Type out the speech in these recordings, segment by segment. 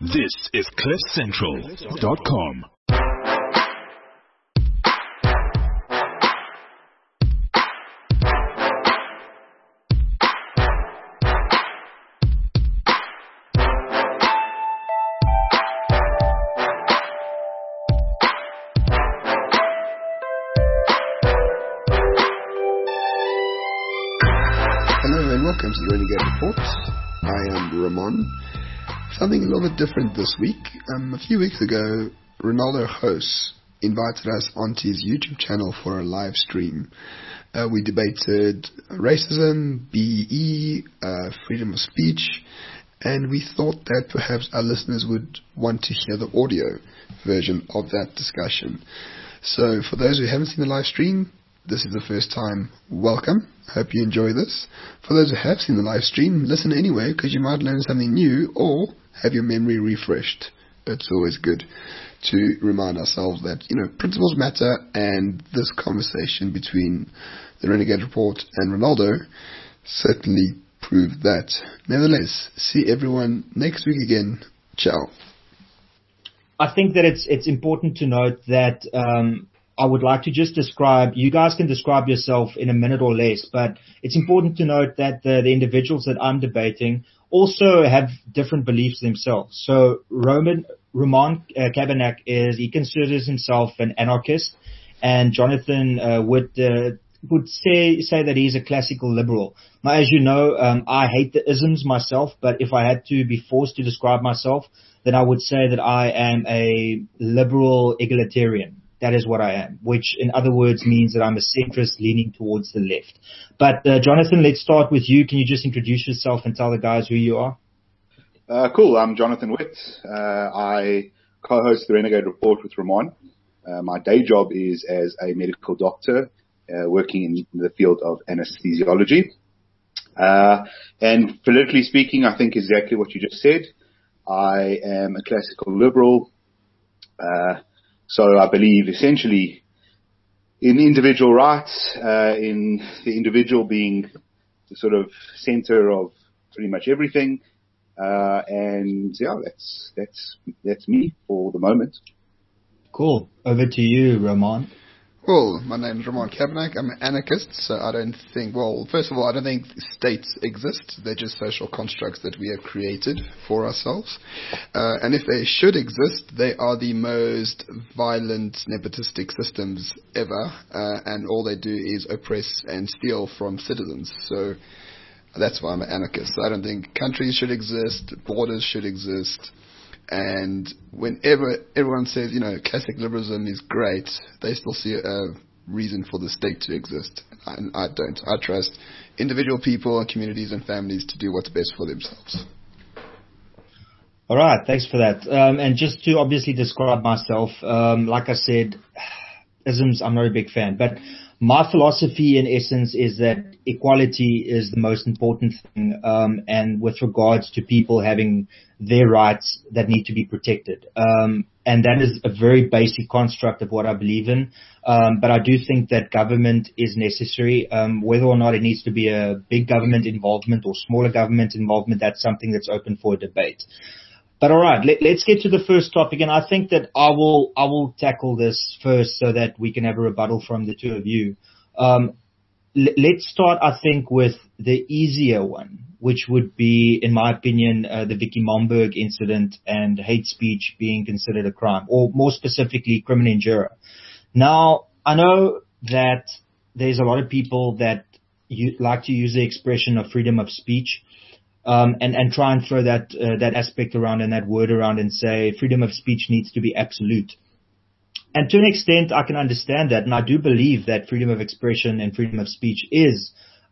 This is CliffCentral.com. Hello and welcome to the Renegade Report. I am Ramon. Something a little bit different this week. A few weeks ago, Ronaldo Host invited us onto his YouTube channel for a live stream. We debated racism, BEE, freedom of speech, and we thought that perhaps our listeners would want to hear the audio version of that discussion. So for those who haven't seen the live stream, this is the first time, welcome. Hope you enjoy this. For those who have seen the live stream, listen anyway, because you might learn something new or have your memory refreshed. It's always good to remind ourselves that, principles matter, and this conversation between the Renegade Report and Ronaldo certainly proved that. Nevertheless, see everyone next week again. Ciao. I think that it's important to note that I would like to just describe, you guys can describe yourself in a minute or less, but it's important to note that the individuals that I'm debating also have different beliefs themselves. So Ramon Kabanak he considers himself an anarchist, and Jonathan would say that he's a classical liberal. Now, as you know, I hate the isms myself, but if I had to be forced to describe myself, then I would say that I am a liberal egalitarian. That is what I am, which in other words means that I'm a centrist leaning towards the left. But Jonathan, let's start with you. Can you just introduce yourself and tell the guys who you are? Cool. I'm Jonathan Witt. I co-host the Renegade Report with Ramon. My day job is as a medical doctor working in the field of anesthesiology. And politically speaking, I think exactly what you just said. I am a classical liberal. So I believe essentially in individual rights, in the individual being the sort of center of pretty much everything. And yeah, that's me for the moment. Cool. Over to you, Ramon. Well, my name is Ramon Kabanak. I'm an anarchist, so I don't think, first of all, I don't think states exist. They're just social constructs that we have created for ourselves. And if they should exist, they are the most violent, nepotistic systems ever. And all they do is oppress and steal from citizens. So that's why I'm an anarchist. I don't think countries should exist, borders should exist. And whenever everyone says, classic liberalism is great, they still see a reason for the state to exist. And I don't. I trust individual people and communities and families to do what's best for themselves. All right. Thanks for that. And just to obviously describe myself, like I said, isms, I'm not a big fan. But my philosophy in essence is that equality is the most important thing, and with regards to people having their rights that need to be protected. And that is a very basic construct of what I believe in. But I do think that government is necessary. Whether or not it needs to be a big government involvement or smaller government involvement, that's something that's open for debate. But all right, let's get to the first topic, and I think that I will tackle this first so that we can have a rebuttal from the two of you. Let's start, I think, with the easier one, which would be, in my opinion, the Vicky Momberg incident and hate speech being considered a crime, or more specifically, crimen injuria. Now, I know that there's a lot of people that like to use the expression of freedom of speech. And try and throw that aspect around and that word around and say freedom of speech needs to be absolute. And to an extent, I can understand that. And I do believe that freedom of expression and freedom of speech is,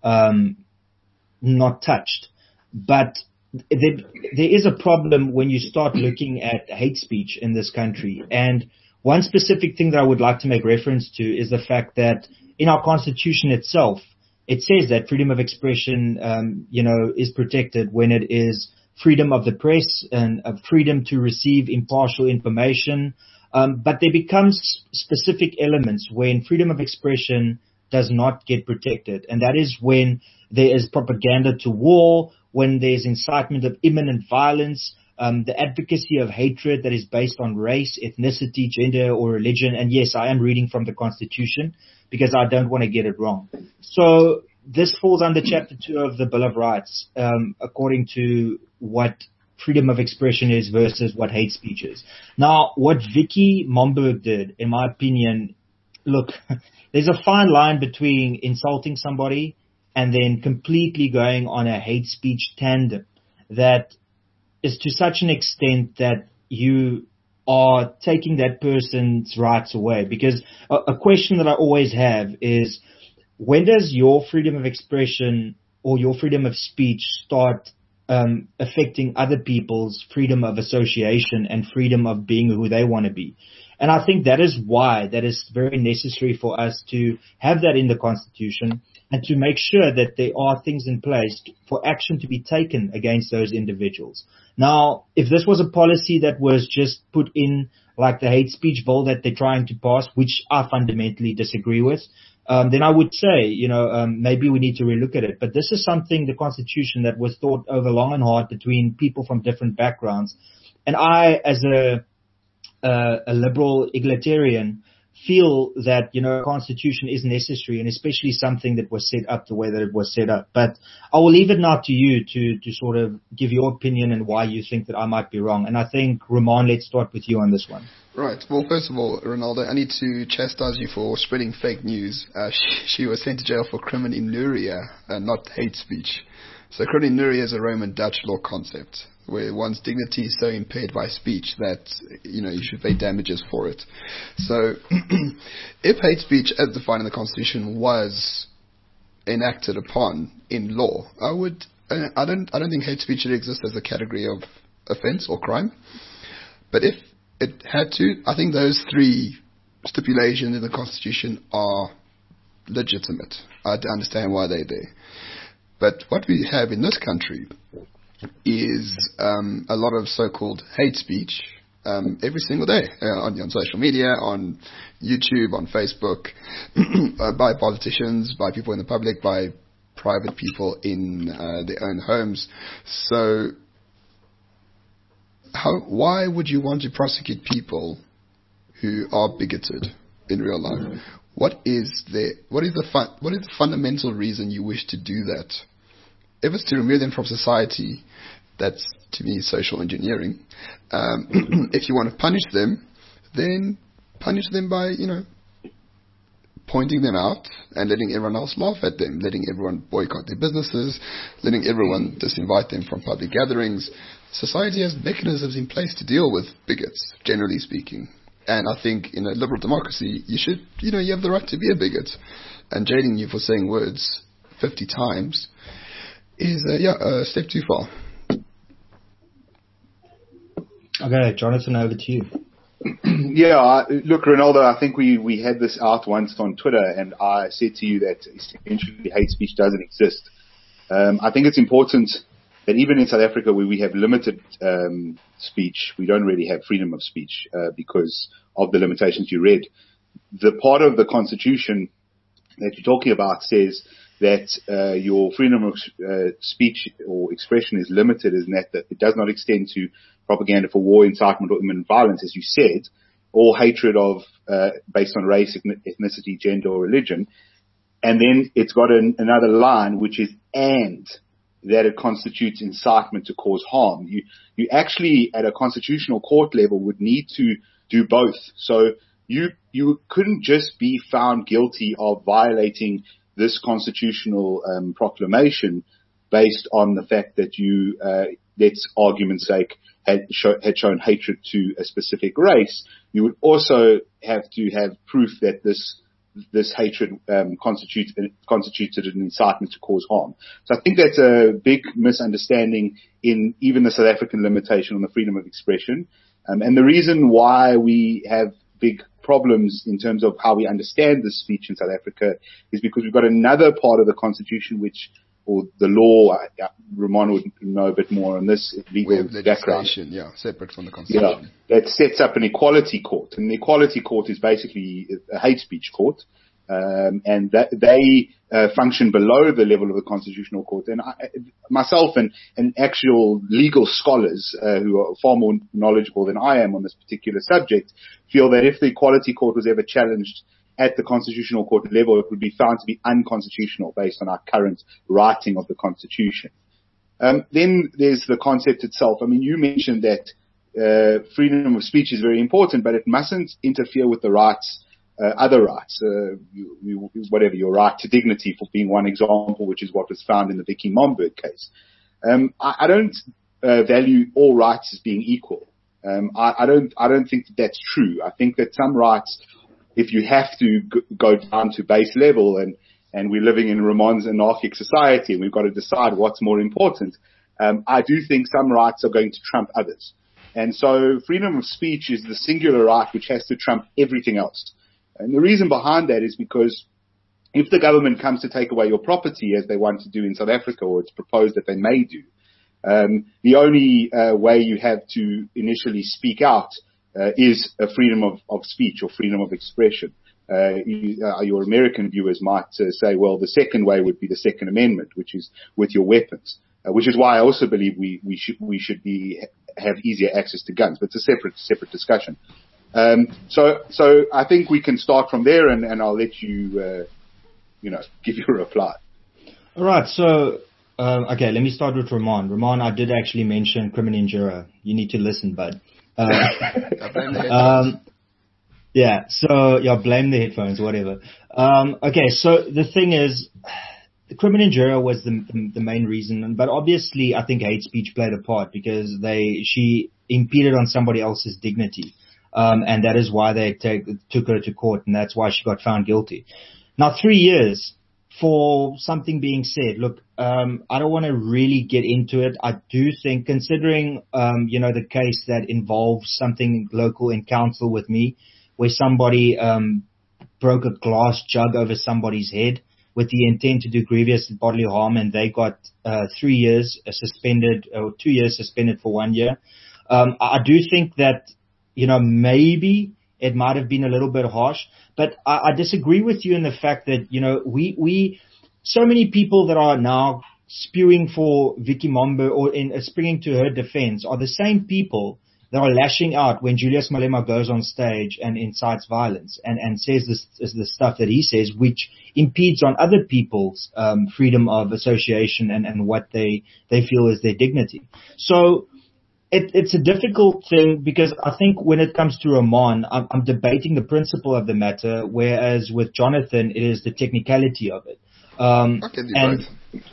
not touched. But there is a problem when you start looking at hate speech in this country. And one specific thing that I would like to make reference to is the fact that in our Constitution itself, it says that freedom of expression, is protected when it is freedom of the press and freedom to receive impartial information. But there becomes specific elements when freedom of expression does not get protected. And that is when there is propaganda to war, when there's incitement of imminent violence, the advocacy of hatred that is based on race, ethnicity, gender, or religion. And yes, I am reading from the Constitution because I don't want to get it wrong. So this falls under Chapter 2 of the Bill of Rights, according to what freedom of expression is versus what hate speech is. Now, what Vicky Momberg did, in my opinion, look, there's a fine line between insulting somebody and then completely going on a hate speech tandem that is to such an extent that you are taking that person's rights away. Because a question that I always have is, when does your freedom of expression or your freedom of speech start affecting other people's freedom of association and freedom of being who they want to be? And I think that is why that is very necessary for us to have that in the Constitution and to make sure that there are things in place for action to be taken against those individuals. Now, if this was a policy that was just put in like the hate speech bill that they're trying to pass, which I fundamentally disagree with, then I would say, maybe we need to relook at it. But this is something, the Constitution, that was thought over long and hard between people from different backgrounds. And I, as a liberal egalitarian, feel that, Constitution is necessary, and especially something that was set up the way that it was set up. But I will leave it now to you to sort of give your opinion and why you think that I might be wrong. And I think, Ramon, let's start with you on this one. Right. Well, first of all, Ronaldo, I need to chastise you for spreading fake news. She was sent to jail for crimen injuria, not hate speech. So crimen injuria is a Roman Dutch law concept where one's dignity is so impaired by speech that, you should pay damages for it. So if hate speech as defined in the Constitution was enacted upon in law, I don't think hate speech should exist as a category of offence or crime. But if it had to, I think those three stipulations in the Constitution are legitimate. I understand why they're there. But what we have in this country is a lot of so-called hate speech every single day on social media, on YouTube, on Facebook, by politicians, by people in the public, by private people in their own homes. So why would you want to prosecute people who are bigoted in real life? What is the fundamental reason you wish to do that? If it's to remove them from society, that's, to me, social engineering. If you want to punish them, then punish them by, pointing them out and letting everyone else laugh at them, letting everyone boycott their businesses, letting everyone disinvite them from public gatherings. Society has mechanisms in place to deal with bigots, generally speaking. And I think in a liberal democracy, you have the right to be a bigot. And jailing you for saying words 50 times is a step too far. Okay, Jonathan, over to you. Look, Ronaldo, I think we had this out once on Twitter, and I said to you that essentially hate speech doesn't exist. I think it's important that even in South Africa, where we have limited speech, we don't really have freedom of speech because of the limitations you read. The part of the Constitution that you're talking about says that your freedom of speech or expression is limited, is that it does not extend to propaganda for war, incitement, or imminent violence, as you said, or hatred of based on race, ethnicity, gender, or religion. And then it's got another line, which is and that it constitutes incitement to cause harm. You actually, at a constitutional court level, would need to do both. So you couldn't just be found guilty of violating this constitutional proclamation based on the fact that you, let's argument's sake, had shown hatred to a specific race. You would also have to have proof that this hatred constituted an incitement to cause harm. So I think that's a big misunderstanding in even the South African limitation on the freedom of expression. And the reason why we have big problems in terms of how we understand this speech in South Africa is because we've got another part of the Constitution or the law, Ramon would know a bit more on this legal background. Separate from the Constitution. That sets up an equality court. And the equality court is basically a hate speech court. and that they function below the level of the Constitutional Court. And myself and actual legal scholars who are far more knowledgeable than I am on this particular subject feel that if the Equality Court was ever challenged at the Constitutional Court level, it would be found to be unconstitutional based on our current writing of the Constitution. Then there's the concept itself. I mean, you mentioned that freedom of speech is very important, but it mustn't interfere with the rights, other rights, whatever, your right to dignity for being one example, which is what was found in the Vicky Momberg case. I don't value all rights as being equal. I don't think that that's true. I think that some rights, if you have to go down to base level, and we're living in Ramon's anarchic society and we've got to decide what's more important, I do think some rights are going to trump others. And so freedom of speech is the singular right which has to trump everything else. And the reason behind that is because if the government comes to take away your property, as they want to do in South Africa, or it's proposed that they may do, the only way you have to initially speak out is a freedom of speech or freedom of expression. Your American viewers might say, well, the second way would be the Second Amendment, which is with your weapons, which is why I also believe we should have easier access to guns, but it's a separate discussion. So I think we can start from there, and I'll let you, give you a reply. All right. So, okay, let me start with Ramon. Ramon, I did actually mention crimen injura. You need to listen, bud. Yeah. So, blame the headphones, whatever. Okay. So the thing is, the crimen injura was the main reason, but obviously I think hate speech played a part because she impeded on somebody else's dignity. And that is why they took her to court, and that's why she got found guilty. Now, 3 years for something being said. Look, I don't want to really get into it. I do think, considering, the case that involves something local in council with me, where somebody broke a glass jug over somebody's head with the intent to do grievous bodily harm, and they got 3 years suspended, or 2 years suspended for 1 year. I do think that, maybe it might have been a little bit harsh, but I disagree with you in the fact that, so many people that are now spewing for Vicky Momberg or springing to her defense are the same people that are lashing out when Julius Malema goes on stage and incites violence and says the stuff that he says, which impedes on other people's freedom of association and what they feel is their dignity. So it's a difficult thing because I think when it comes to Ramon, I'm debating the principle of the matter, whereas with Jonathan, it is the technicality of it. And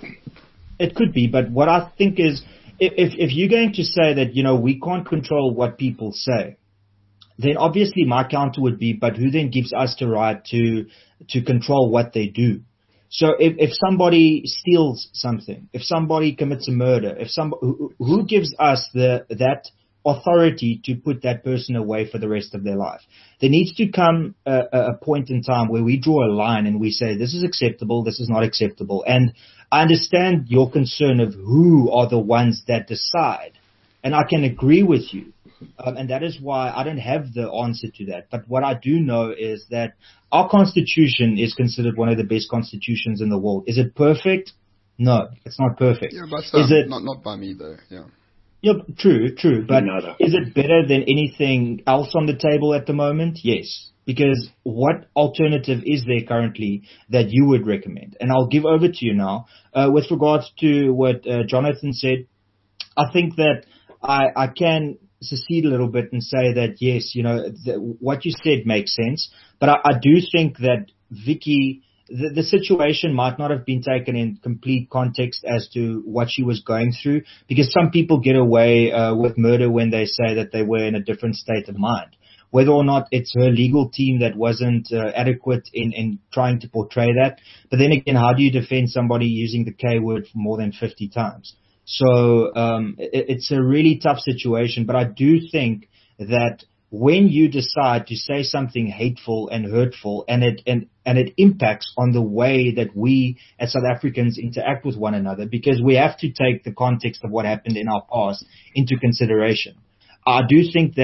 it could be, but what I think is, if you're going to say that, we can't control what people say, then obviously my counter would be, but who then gives us the right to control what they do? So if somebody steals something, if somebody commits a murder, who gives us that authority to put that person away for the rest of their life? There needs to come a point in time where we draw a line and we say, this is acceptable, this is not acceptable. And I understand your concern of who are the ones that decide. And I can agree with you. And that is why I don't have the answer to that. But what I do know is that our constitution is considered one of the best constitutions in the world. Is it perfect? No, it's not perfect. Yeah, but is it not by me though. Yeah. Yeah, true. But is it better than anything else on the table at the moment? Yes. Because what alternative is there currently that you would recommend? And I'll give over to you now. With regards to what Jonathan said, I think that I can secede a little bit and say that, yes, what you said makes sense. But I do think that Vicky, the situation might not have been taken in complete context as to what she was going through, because some people get away with murder when they say that they were in a different state of mind. Whether or not it's her legal team that wasn't adequate in trying to portray that. But then again, how do you defend somebody using the K word for more than 50 times? So it's a really tough situation. But I do think that when you decide to say something hateful and hurtful, and it impacts on the way that we as South Africans interact with one another, because we have to take the context of what happened in our past into consideration. I do think that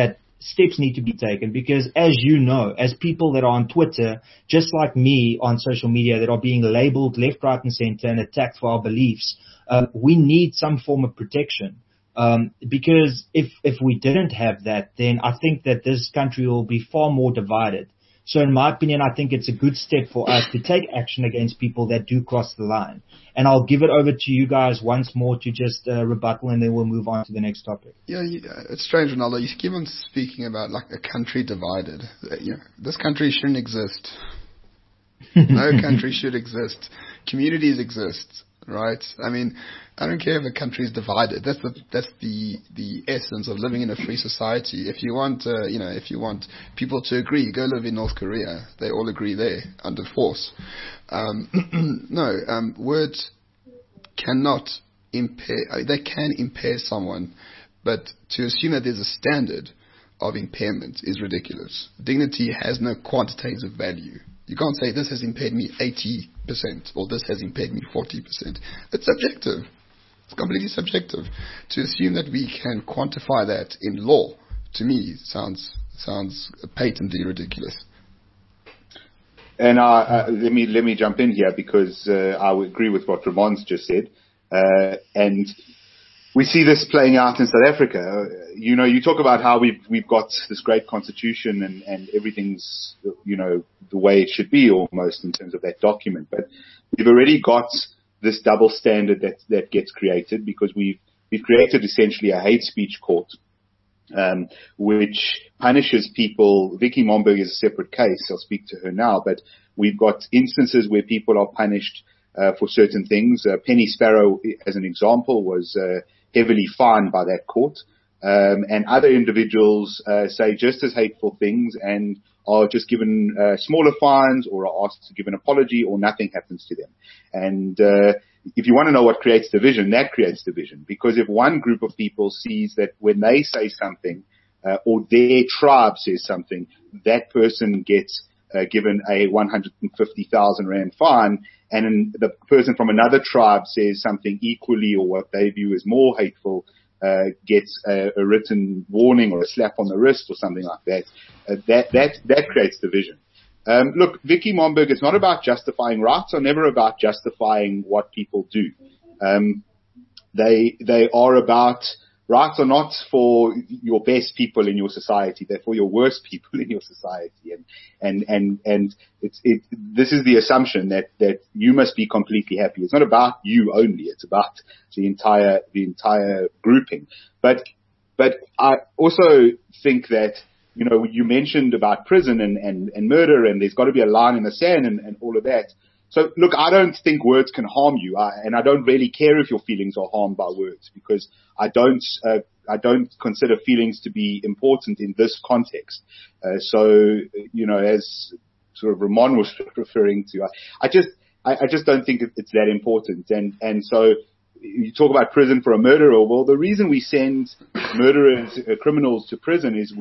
steps need to be taken because, as you know, as people that are on Twitter, just like me on social media, that are being labeled left, right, and center and attacked for our beliefs, we need some form of protection. Because if we didn't have that, then I think that this country will be far more divided. So in my opinion, I think it's a good step for us to take action against people that do cross the line. And I'll give it over to you guys once more to just rebuttal, and then we'll move on to the next topic. Yeah, it's strange, Ronaldo. You keep on speaking about like a country divided. This country shouldn't exist. No country should exist. Communities exist, right? I mean, I don't care if a country is divided. That's the essence of living in a free society. If you want, if you want people to agree, go live in North Korea. They all agree there under force. Words cannot impair. They can impair someone, but to assume that there's a standard of impairment is ridiculous. Dignity has no quantitative value. You can't say this has impaired me 80% or this has impaired me 40%. It's subjective. It's completely subjective. To assume that we can quantify that in law, to me, sounds patently ridiculous. And let me jump in here because I would agree with what Ramon's just said. And we see this playing out in South Africa. You talk about how we've got this great constitution and everything's, the way it should be almost in terms of that document. But we've already got this double standard that gets created because we've created essentially a hate speech court, which punishes people. Vicky Momberg is a separate case. I'll speak to her now, but we've got instances where people are punished for certain things. Penny Sparrow, as an example, was heavily fined by that court. And other individuals say just as hateful things and are just given smaller fines or are asked to give an apology or nothing happens to them. And if you want to know what creates division, that creates division. Because if one group of people sees that when they say something or their tribe says something, that person gets given a 150,000 Rand fine, and the person from another tribe says something equally or what they view as more hateful, gets a written warning or a slap on the wrist or something like that, that creates division. Look, Vicky Momberg, it's not about justifying rights, are never about justifying what people do. They are about rights are not for your best people in your society; they're for your worst people in your society. And this is the assumption that you must be completely happy. It's not about you only; it's about the entire grouping. But I also think that you mentioned about prison and murder, and there's got to be a line in the sand and all of that. So, look, I don't think words can harm you, and I don't really care if your feelings are harmed by words, because I don't consider feelings to be important in this context. So, as sort of Ramon was referring to, I just don't think it's that important. And so, you talk about prison for a murderer. Well, the reason we send murderers, criminals to prison is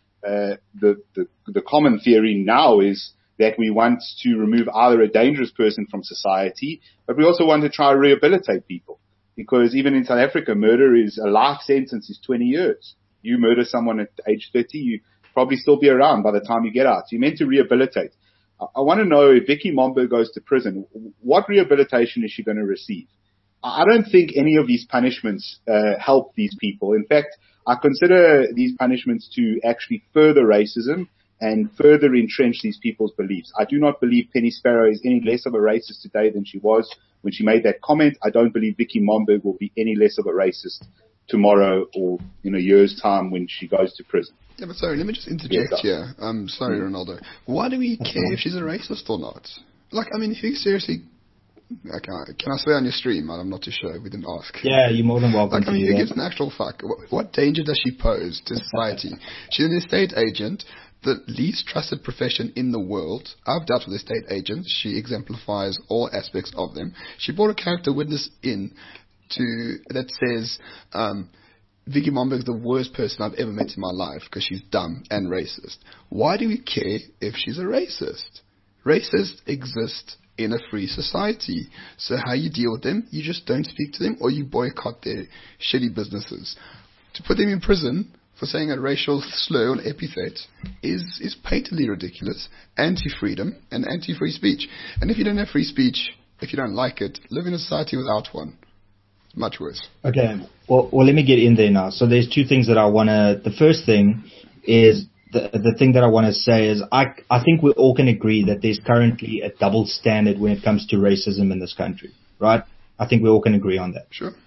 the common theory now is that we want to remove either a dangerous person from society, but we also want to try to rehabilitate people. Because even in South Africa, murder is a life sentence is 20 years. You murder someone at age 30, you probably still be around by the time you get out. So you're meant to rehabilitate. I want to know if Vicky Momberg goes to prison, what rehabilitation is she going to receive? I don't think any of these punishments help these people. In fact, I consider these punishments to actually further racism and further entrench these people's beliefs. I do not believe Penny Sparrow is any less of a racist today than she was when she made that comment. I don't believe Vicky Momberg will be any less of a racist tomorrow or in a year's time when she goes to prison. Yeah, but sorry, let me just interject here. Sorry, Ronaldo. Why do we care if she's a racist or not? Like, I mean, if you seriously... Can I swear on your stream? I'm not too sure. We didn't ask. Yeah, you're more than welcome to do who that. gives an actual fuck? What danger does she pose to society? She's an estate agent, the least trusted profession in the world. I've dealt with estate agents. She exemplifies all aspects of them. She brought a character witness in that says Vicky Momberg's the worst person I've ever met in my life because she's dumb and racist. Why do we care if she's a racist? Racists exist in a free society. So how you deal with them, you just don't speak to them or you boycott their shitty businesses. To put them in prison for saying a racial slur or epithet is patently ridiculous, anti-freedom and anti-free speech. And if you don't have free speech, if you don't like it, live in a society without one. It's much worse. Okay, well, let me get in there now. So there's two things that I want to, the first thing is, the thing that I want to say is I think we all can agree that there's currently a double standard when it comes to racism in this country, right? I think we all can agree on that. Sure.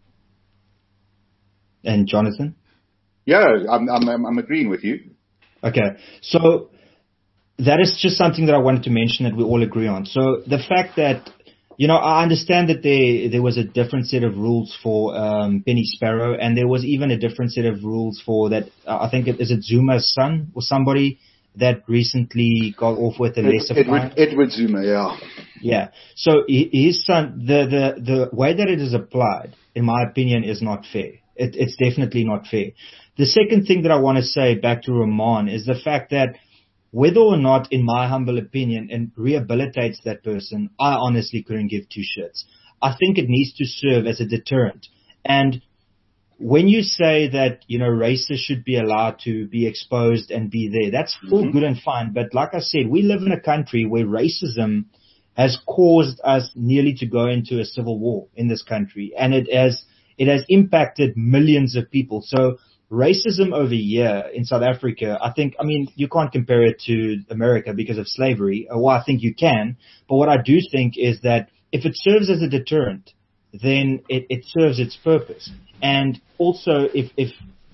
And Jonathan? Yeah, I'm agreeing with you. Okay, so that is just something that I wanted to mention that we all agree on. So the fact that, I understand that there was a different set of rules for Penny Sparrow, and there was even a different set of rules for that. I think is it Zuma's son or somebody that recently got off with a lesser fine. Edward Zuma, yeah. Yeah. So his son, the way that it is applied, in my opinion, is not fair. It's definitely not fair. The second thing that I want to say back to Ramon is the fact that whether or not, in my humble opinion, it rehabilitates that person, I honestly couldn't give two shits. I think it needs to serve as a deterrent. And when you say that, racists should be allowed to be exposed and be there, that's all good and fine. But like I said, we live in a country where racism has caused us nearly to go into a civil war in this country. And it has impacted millions of people. So racism over here in South Africa, you can't compare it to America because of slavery. Well, I think you can. But what I do think is that if it serves as a deterrent, then it serves its purpose. And also, if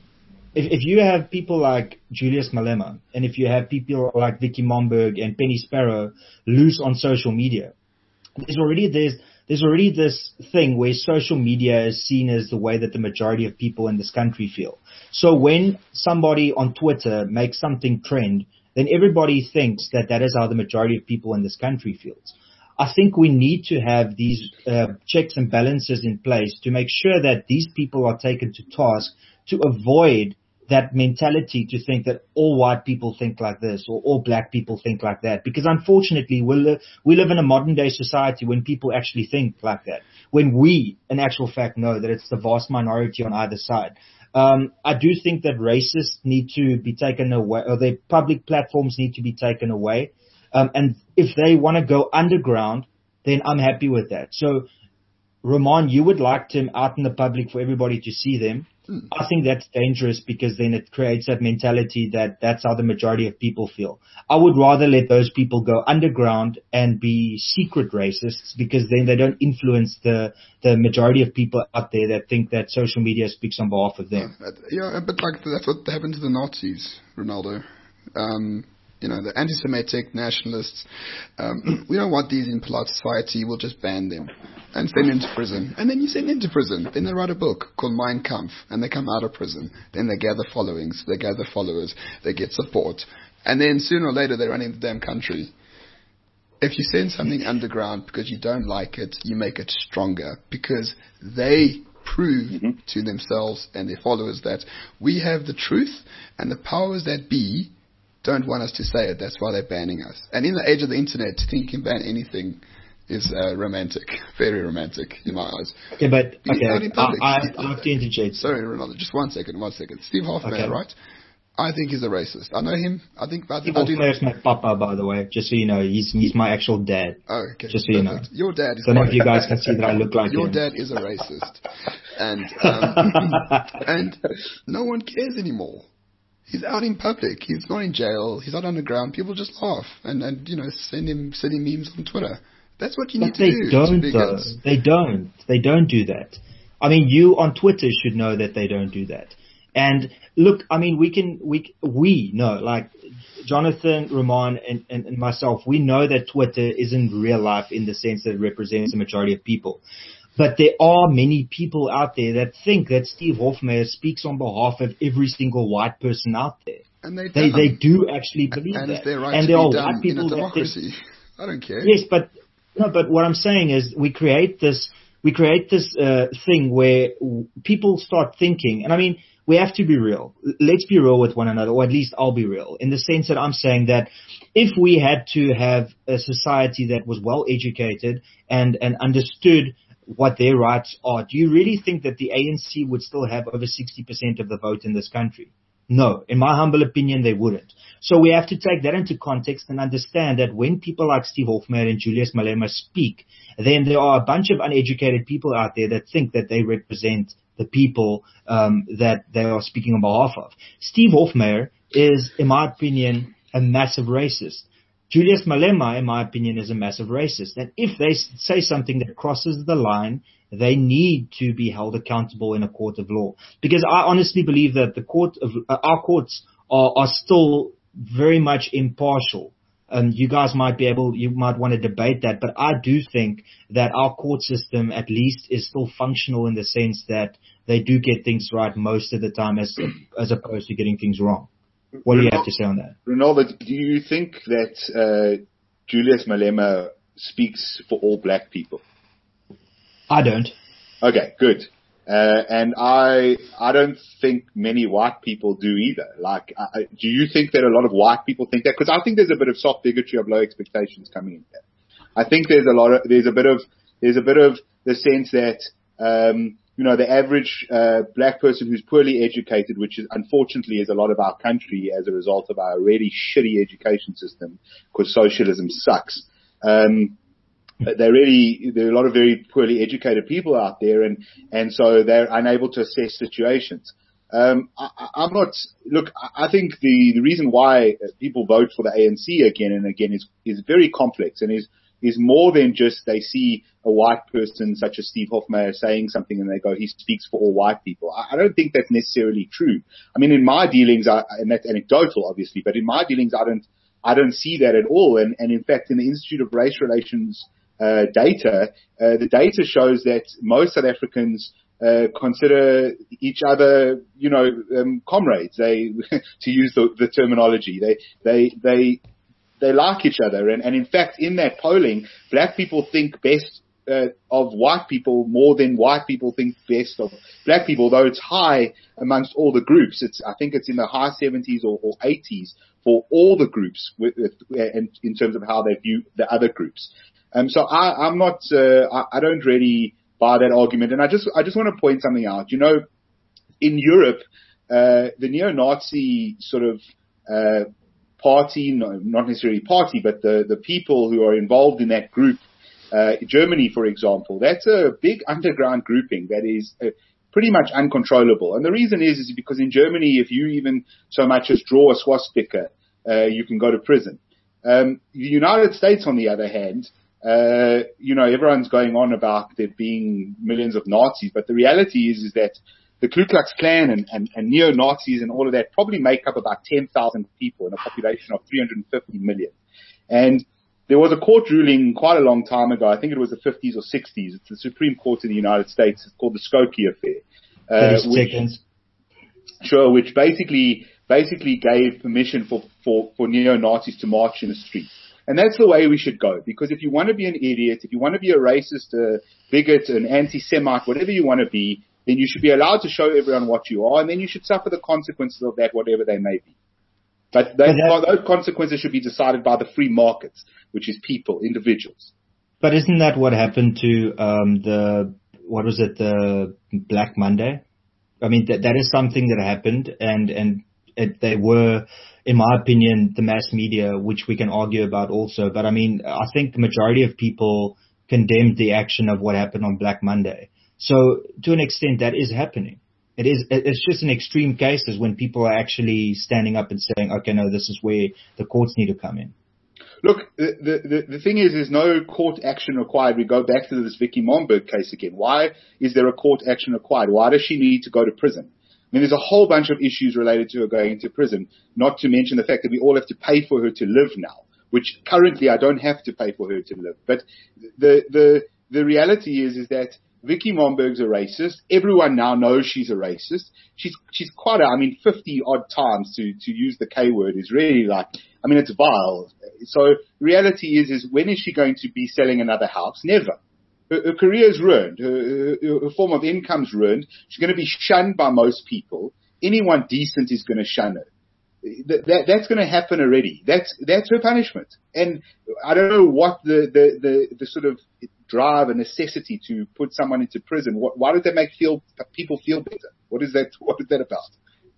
you have people like Julius Malema, and if you have people like Vicky Momberg and Penny Sparrow loose on social media, there's already this thing where social media is seen as the way that the majority of people in this country feel. So when somebody on Twitter makes something trend, then everybody thinks that is how the majority of people in this country feels. I think we need to have these checks and balances in place to make sure that these people are taken to task to avoid that mentality to think that all white people think like this or all black people think like that. Because unfortunately, we live in a modern day society when people actually think like that. When we, in actual fact, know that it's the vast minority on either side. I do think that racists need to be taken away, or their public platforms need to be taken away. And if they want to go underground, then I'm happy with that. So, Ramon, you would like them out in the public for everybody to see them. I think that's dangerous because then it creates that mentality that that's how the majority of people feel. I would rather let those people go underground and be secret racists because then they don't influence the majority of people out there that think that social media speaks on behalf of them. Yeah, but that's what happened to the Nazis, Ronaldo. The anti-Semitic nationalists, we don't want these in polite society, we'll just ban them and send them to prison. And then you send them to prison. Then they write a book called Mein Kampf, and they come out of prison. Then they gather followings, they gather followers, they get support. And then sooner or later they're running the damn country. If you send something underground because you don't like it, you make it stronger because they prove to themselves and their followers that we have the truth, and the powers that be don't want us to say it. That's why they're banning us. And in the age of the internet, to think you can ban anything is romantic, very romantic in my eyes. Okay, but I have to interject. Sorry, Ronaldo, just one second. Steve Hoffman, right? I think he's a racist. I know him. Steve Hoffman is my papa, by the way. Just so you know, he's my actual dad. Oh, okay. Just so you know. Your dad is. Don't know if you guys can see that I look like your him. Your dad is a racist, and and no one cares anymore. He's out in public. He's not in jail. He's not underground. People just laugh and send him memes on Twitter. That's what you need to do. They don't. They don't do that. I mean, you on Twitter should know that they don't do that. And look, I mean, we know, like Jonathan, Ramon, and myself, we know that Twitter isn't real life in the sense that it represents the majority of people. But there are many people out there that think that Steve Hofmeyr speaks on behalf of every single white person out there. And they do actually believe and that. It's their right and to there be are done white people in a democracy. I don't care. Yes, but what I'm saying is we create this thing where people start thinking, and I mean, we have to be real. Let's be real with one another, or at least I'll be real, in the sense that I'm saying that if we had to have a society that was well educated and understood what their rights are, do you really think that the ANC would still have over 60% of the vote in this country? No, in my humble opinion, they wouldn't. So we have to take that into context and understand that when people like Steve Hofmeyr and Julius Malema speak, then there are a bunch of uneducated people out there that think that they represent the people that they are speaking on behalf of. Steve Hofmeyr is, in my opinion, a massive racist. Julius Malema, in my opinion, is a massive racist. And if they say something that crosses the line, they need to be held accountable in a court of law. Because I honestly believe that our courts are still very much impartial. You guys you might want to debate that, but I do think that our court system at least is still functional in the sense that they do get things right most of the time as opposed to getting things wrong. What do you have to say on that? Ronaldo, do you think that Julius Malema speaks for all black people? I don't. Okay, good. And I don't think many white people do either. Like, do you think that a lot of white people think that? Because I think there's a bit of soft bigotry of low expectations coming in there. I think there's a bit of the sense that, the average black person who's poorly educated, which is unfortunately is a lot of our country as a result of our really shitty education system, because socialism sucks. There are a lot of very poorly educated people out there, and so they're unable to assess situations. I think the reason why people vote for the ANC again and again is very complex and is more than just they see a white person such as Steve Hofmeyr saying something and they go, he speaks for all white people. I don't think that's necessarily true. I mean, in my dealings, and that's anecdotal obviously, but in my dealings, I don't see that at all. And in fact, in the Institute of Race Relations data, the data shows that most South Africans consider each other, comrades. They, to use the terminology, they like each other. And in fact, in that polling, black people think best of white people more than white people think best of black people, though it's high amongst all the groups. I think it's in the high 70s or 80s for all the groups in terms of how they view the other groups. So I'm not, I don't really buy that argument. And I just want to point something out. In Europe, the neo-Nazi sort of, party, no, not necessarily party, but the people who are involved in that group, Germany, for example, that's a big underground grouping that is pretty much uncontrollable. And the reason is because in Germany, if you even so much as draw a swastika, you can go to prison. The United States, on the other hand, everyone's going on about there being millions of Nazis, but the reality is that the Ku Klux Klan and neo-Nazis and all of that probably make up about 10,000 people in a population of 350 million. And there was a court ruling quite a long time ago, I think it was the 50s or 60s, it's the Supreme Court of the United States, it's called the Skokie Affair. Which basically gave permission for neo-Nazis to march in the streets. And that's the way we should go, because if you want to be an idiot, if you want to be a racist, a bigot, an anti-Semite, whatever you want to be, then you should be allowed to show everyone what you are, and then you should suffer the consequences of that, whatever they may be. But those consequences should be decided by the free market, which is people, individuals. But isn't that what happened to the Black Monday? I mean, that is something that happened, and they were, in my opinion, the mass media, which we can argue about also. But I mean, I think the majority of people condemned the action of what happened on Black Monday. So to an extent, that is happening. It's just in extreme cases when people are actually standing up and saying, okay, no, this is where the courts need to come in. Look, the thing is no court action required. We go back to this Vicky Momberg case again. Why is there a court action required? Why does she need to go to prison? I mean, there's a whole bunch of issues related to her going to prison, not to mention the fact that we all have to pay for her to live now, which currently I don't have to pay for her to live. But the reality is that Vicky Momberg's a racist. Everyone now knows she's a racist. She's 50 odd times to use the K word is really it's vile. So reality is when is she going to be selling another house? Never. Her career's ruined. Her form of income's ruined. She's going to be shunned by most people. Anyone decent is going to shun her. That's going to happen already. That's her punishment. And I don't know what the sort of drive and necessity to put someone into prison. Why does that make people feel better? What is that about?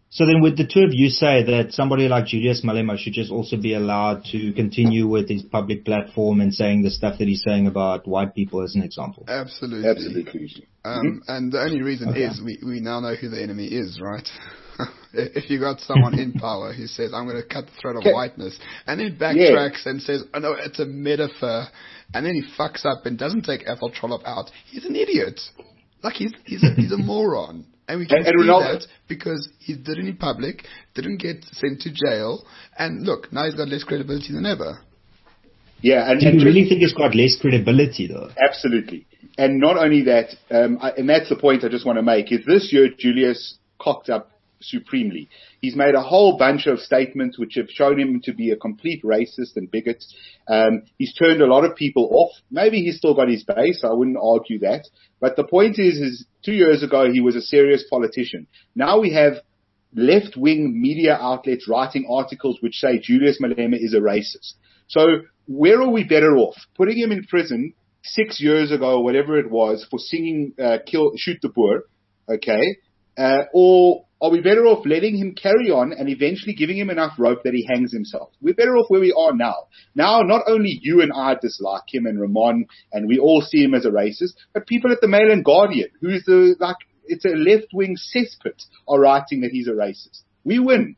So then would the two of you say that somebody like Julius Malema should just also be allowed to continue with his public platform and saying the stuff that he's saying about white people as an example? Absolutely. Absolutely. And the only reason is we now know who the enemy is, right? If you got someone in power who says, I'm going to cut the throat of whiteness, and then backtracks and says, oh no, it's a metaphor, and then he fucks up and doesn't take Ethel Trollope out, he's an idiot. Like, he's a moron. And we can see that because he did it in public, didn't get sent to jail, and look, now he's got less credibility than ever. Yeah, and do you really think he's got less credibility, though? Absolutely. And not only that, and that's the point I just want to make, is this year Julius cocked up supremely. He's made a whole bunch of statements which have shown him to be a complete racist and bigot. He's turned a lot of people off. Maybe he's still got his base. I wouldn't argue that. But the point is 2 years ago he was a serious politician. Now we have left-wing media outlets writing articles which say Julius Malema is a racist. So where are we better off? Putting him in prison 6 years ago, or whatever it was, for singing Shoot the Boer, okay? Or are we better off letting him carry on and eventually giving him enough rope that he hangs himself? We're better off where we are now. Now, not only you and I dislike him and Ramon, and we all see him as a racist, but people at the Mail and Guardian, who's it's a left-wing cesspit, are writing that he's a racist. We win.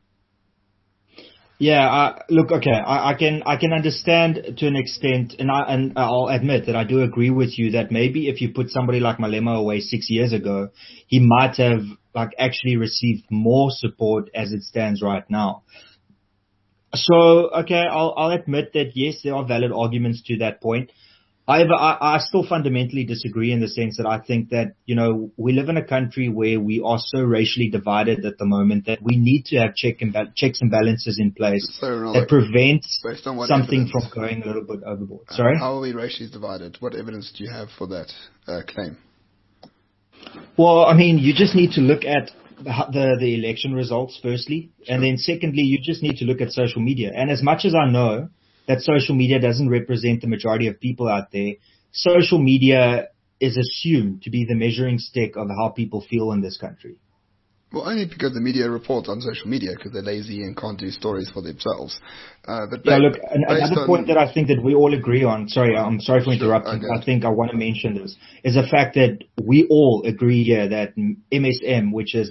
Yeah, look, okay, I can understand to an extent, and I'll admit that I do agree with you that maybe if you put somebody like Malema away 6 years ago, he might have actually received more support as it stands right now. So, okay, I'll admit that yes, there are valid arguments to that point. However, I still fundamentally disagree in the sense that I think that, we live in a country where we are so racially divided at the moment that we need to have checks and balances in place that prevents something from going a little bit overboard. Sorry? How are we racially divided? What evidence do you have for that claim? Well, I mean, you just need to look at the election results, firstly. Sure. And then secondly, you just need to look at social media. And as much as I know that social media doesn't represent the majority of people out there, social media is assumed to be the measuring stick of how people feel in this country. Well, only because the media reports on social media because they're lazy and can't do stories for themselves. But look, another point that I think that we all agree on, I'm sorry for interrupting, I think I want to mention this, is the fact that we all agree here that MSM, which is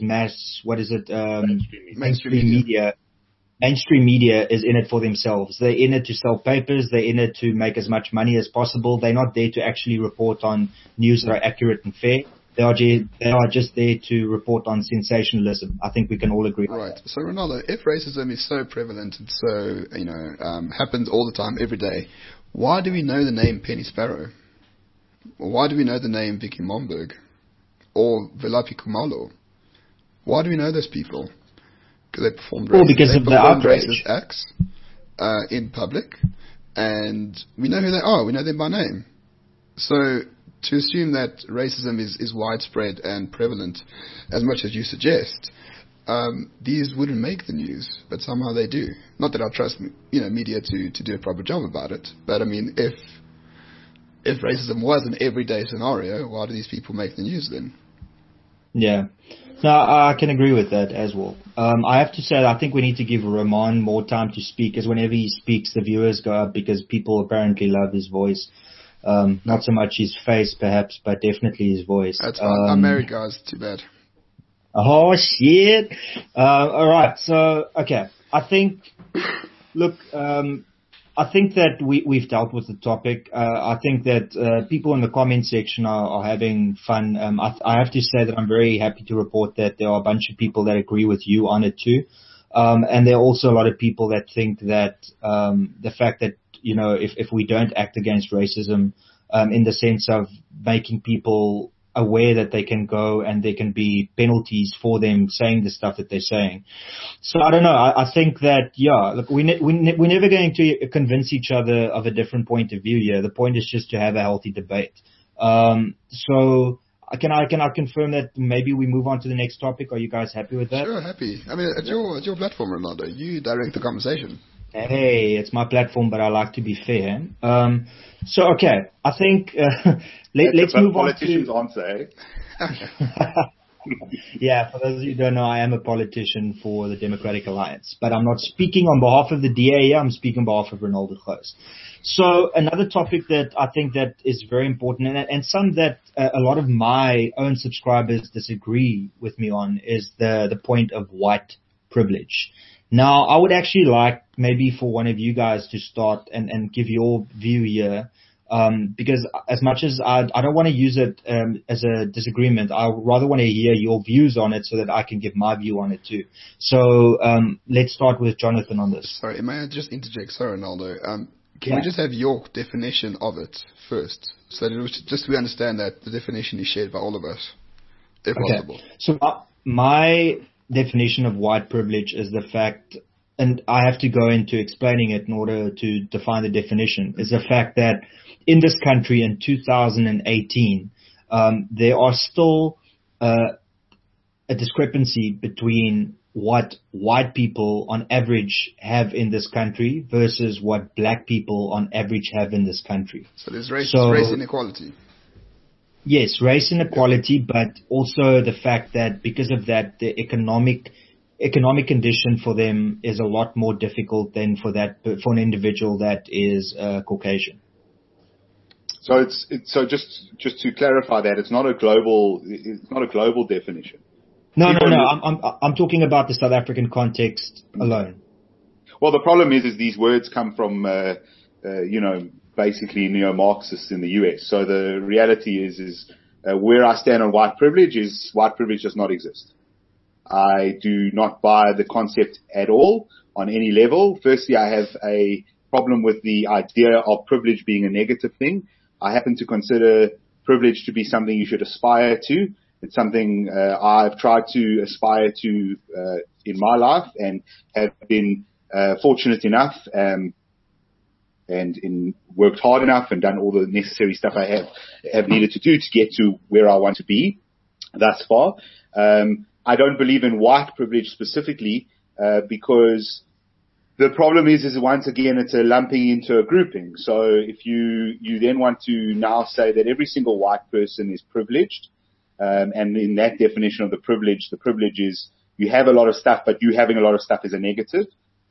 mainstream media is in it for themselves. They're in it to sell papers. They're in it to make as much money as possible. They're not there to actually report on news that are accurate and fair. They are just there to report on sensationalism. I think we can all agree. Right. So, Ronaldo, if racism is so prevalent and so, happens all the time, every day, why do we know the name Penny Sparrow? Or why do we know the name Vicky Momberg? Or Velapi Kumalo? Why do we know those people? Because they performed racist acts in public, and we know who they are. We know them by name. So to assume that racism is widespread and prevalent, as much as you suggest, these wouldn't make the news, but somehow they do. Not that I trust media to do a proper job about it, but I mean, if racism was an everyday scenario, why do these people make the news then? Yeah. No, I can agree with that as well. I have to say that I think we need to give Ramon more time to speak, because whenever he speaks, the viewers go up because people apparently love his voice. Not so much his face, perhaps, but definitely his voice. That's fine. I'm married, guys. Too bad. Oh, shit. All right. So, okay. I think that we've dealt with the topic. I think that people in the comment section are having fun. I have to say that I'm very happy to report that there are a bunch of people that agree with you on it too. And there are also a lot of people that think that the fact that, if we don't act against racism in the sense of making people aware that they can go and there can be penalties for them saying the stuff that they're saying. So I don't know. I think that, look, we're never going to convince each other of a different point of view here. The point is just to have a healthy debate. So can I confirm that maybe we move on to the next topic? Are you guys happy with that? Sure, happy. I mean, it's your platform, Ronaldo. You direct the conversation. Hey, it's my platform, but I like to be fair. So, okay, I think let's move on to... Politician's answer, eh? Yeah, for those of you who don't know, I am a politician for the Democratic Alliance, but I'm not speaking on behalf of the DA here, I'm speaking on behalf of Ronaldo Goos. So another topic that I think that is very important, and some that a lot of my own subscribers disagree with me on, is the point of white privilege. Now, I would actually like maybe for one of you guys to start and give your view here. Because as much as I don't want to use it as a disagreement, I rather want to hear your views on it so that I can give my view on it too. So let's start with Jonathan on this. Sorry, may I just interject? Sorry, Ronaldo. Can Yeah. we just have your definition of it first, so that we understand that the definition is shared by all of us, if possible. So my definition of white privilege is the fact, and I have to go into explaining it in order to define the definition, is the fact that in this country in 2018, there are still a discrepancy between what white people on average have in this country versus what black people on average have in this country. So there's race inequality. Yes, race inequality, but also the fact that because of that, the economic condition for them is a lot more difficult than for an individual that is Caucasian. So so just to clarify that, it's not a global definition. No. I'm talking about the South African context alone. Well, the problem is these words come from, basically neo-Marxists in the US. So the reality is where I stand on white privilege is white privilege does not exist. I do not buy the concept at all on any level. Firstly, I have a problem with the idea of privilege being a negative thing. I happen to consider privilege to be something you should aspire to. It's something I've tried to aspire to in my life and have been fortunate enough and worked hard enough and done all the necessary stuff I have needed to do to get to where I want to be thus far. I don't believe in white privilege specifically because the problem is once again it's a lumping into a grouping. So if you then want to now say that every single white person is privileged, and in that definition of the privilege is you have a lot of stuff, but you having a lot of stuff is a negative.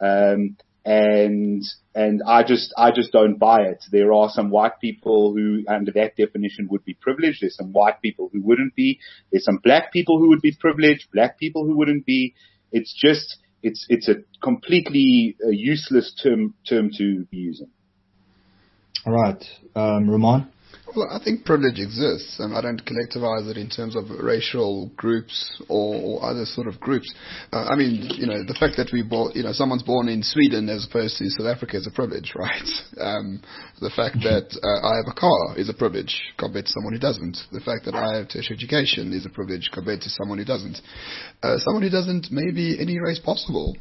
And I just don't buy it. There are some white people who under that definition would be privileged. There's some white people who wouldn't be. There's some black people who would be privileged, black people who wouldn't be. It's a completely useless term to be using. All right. Ramon? Well, I think privilege exists, and I don't collectivize it in terms of racial groups or other sort of groups. The fact that someone's born in Sweden as opposed to South Africa is a privilege, right? The fact that I have a car is a privilege compared to someone who doesn't. The fact that I have tertiary education is a privilege compared to someone who doesn't. Someone who doesn't, maybe any race possible.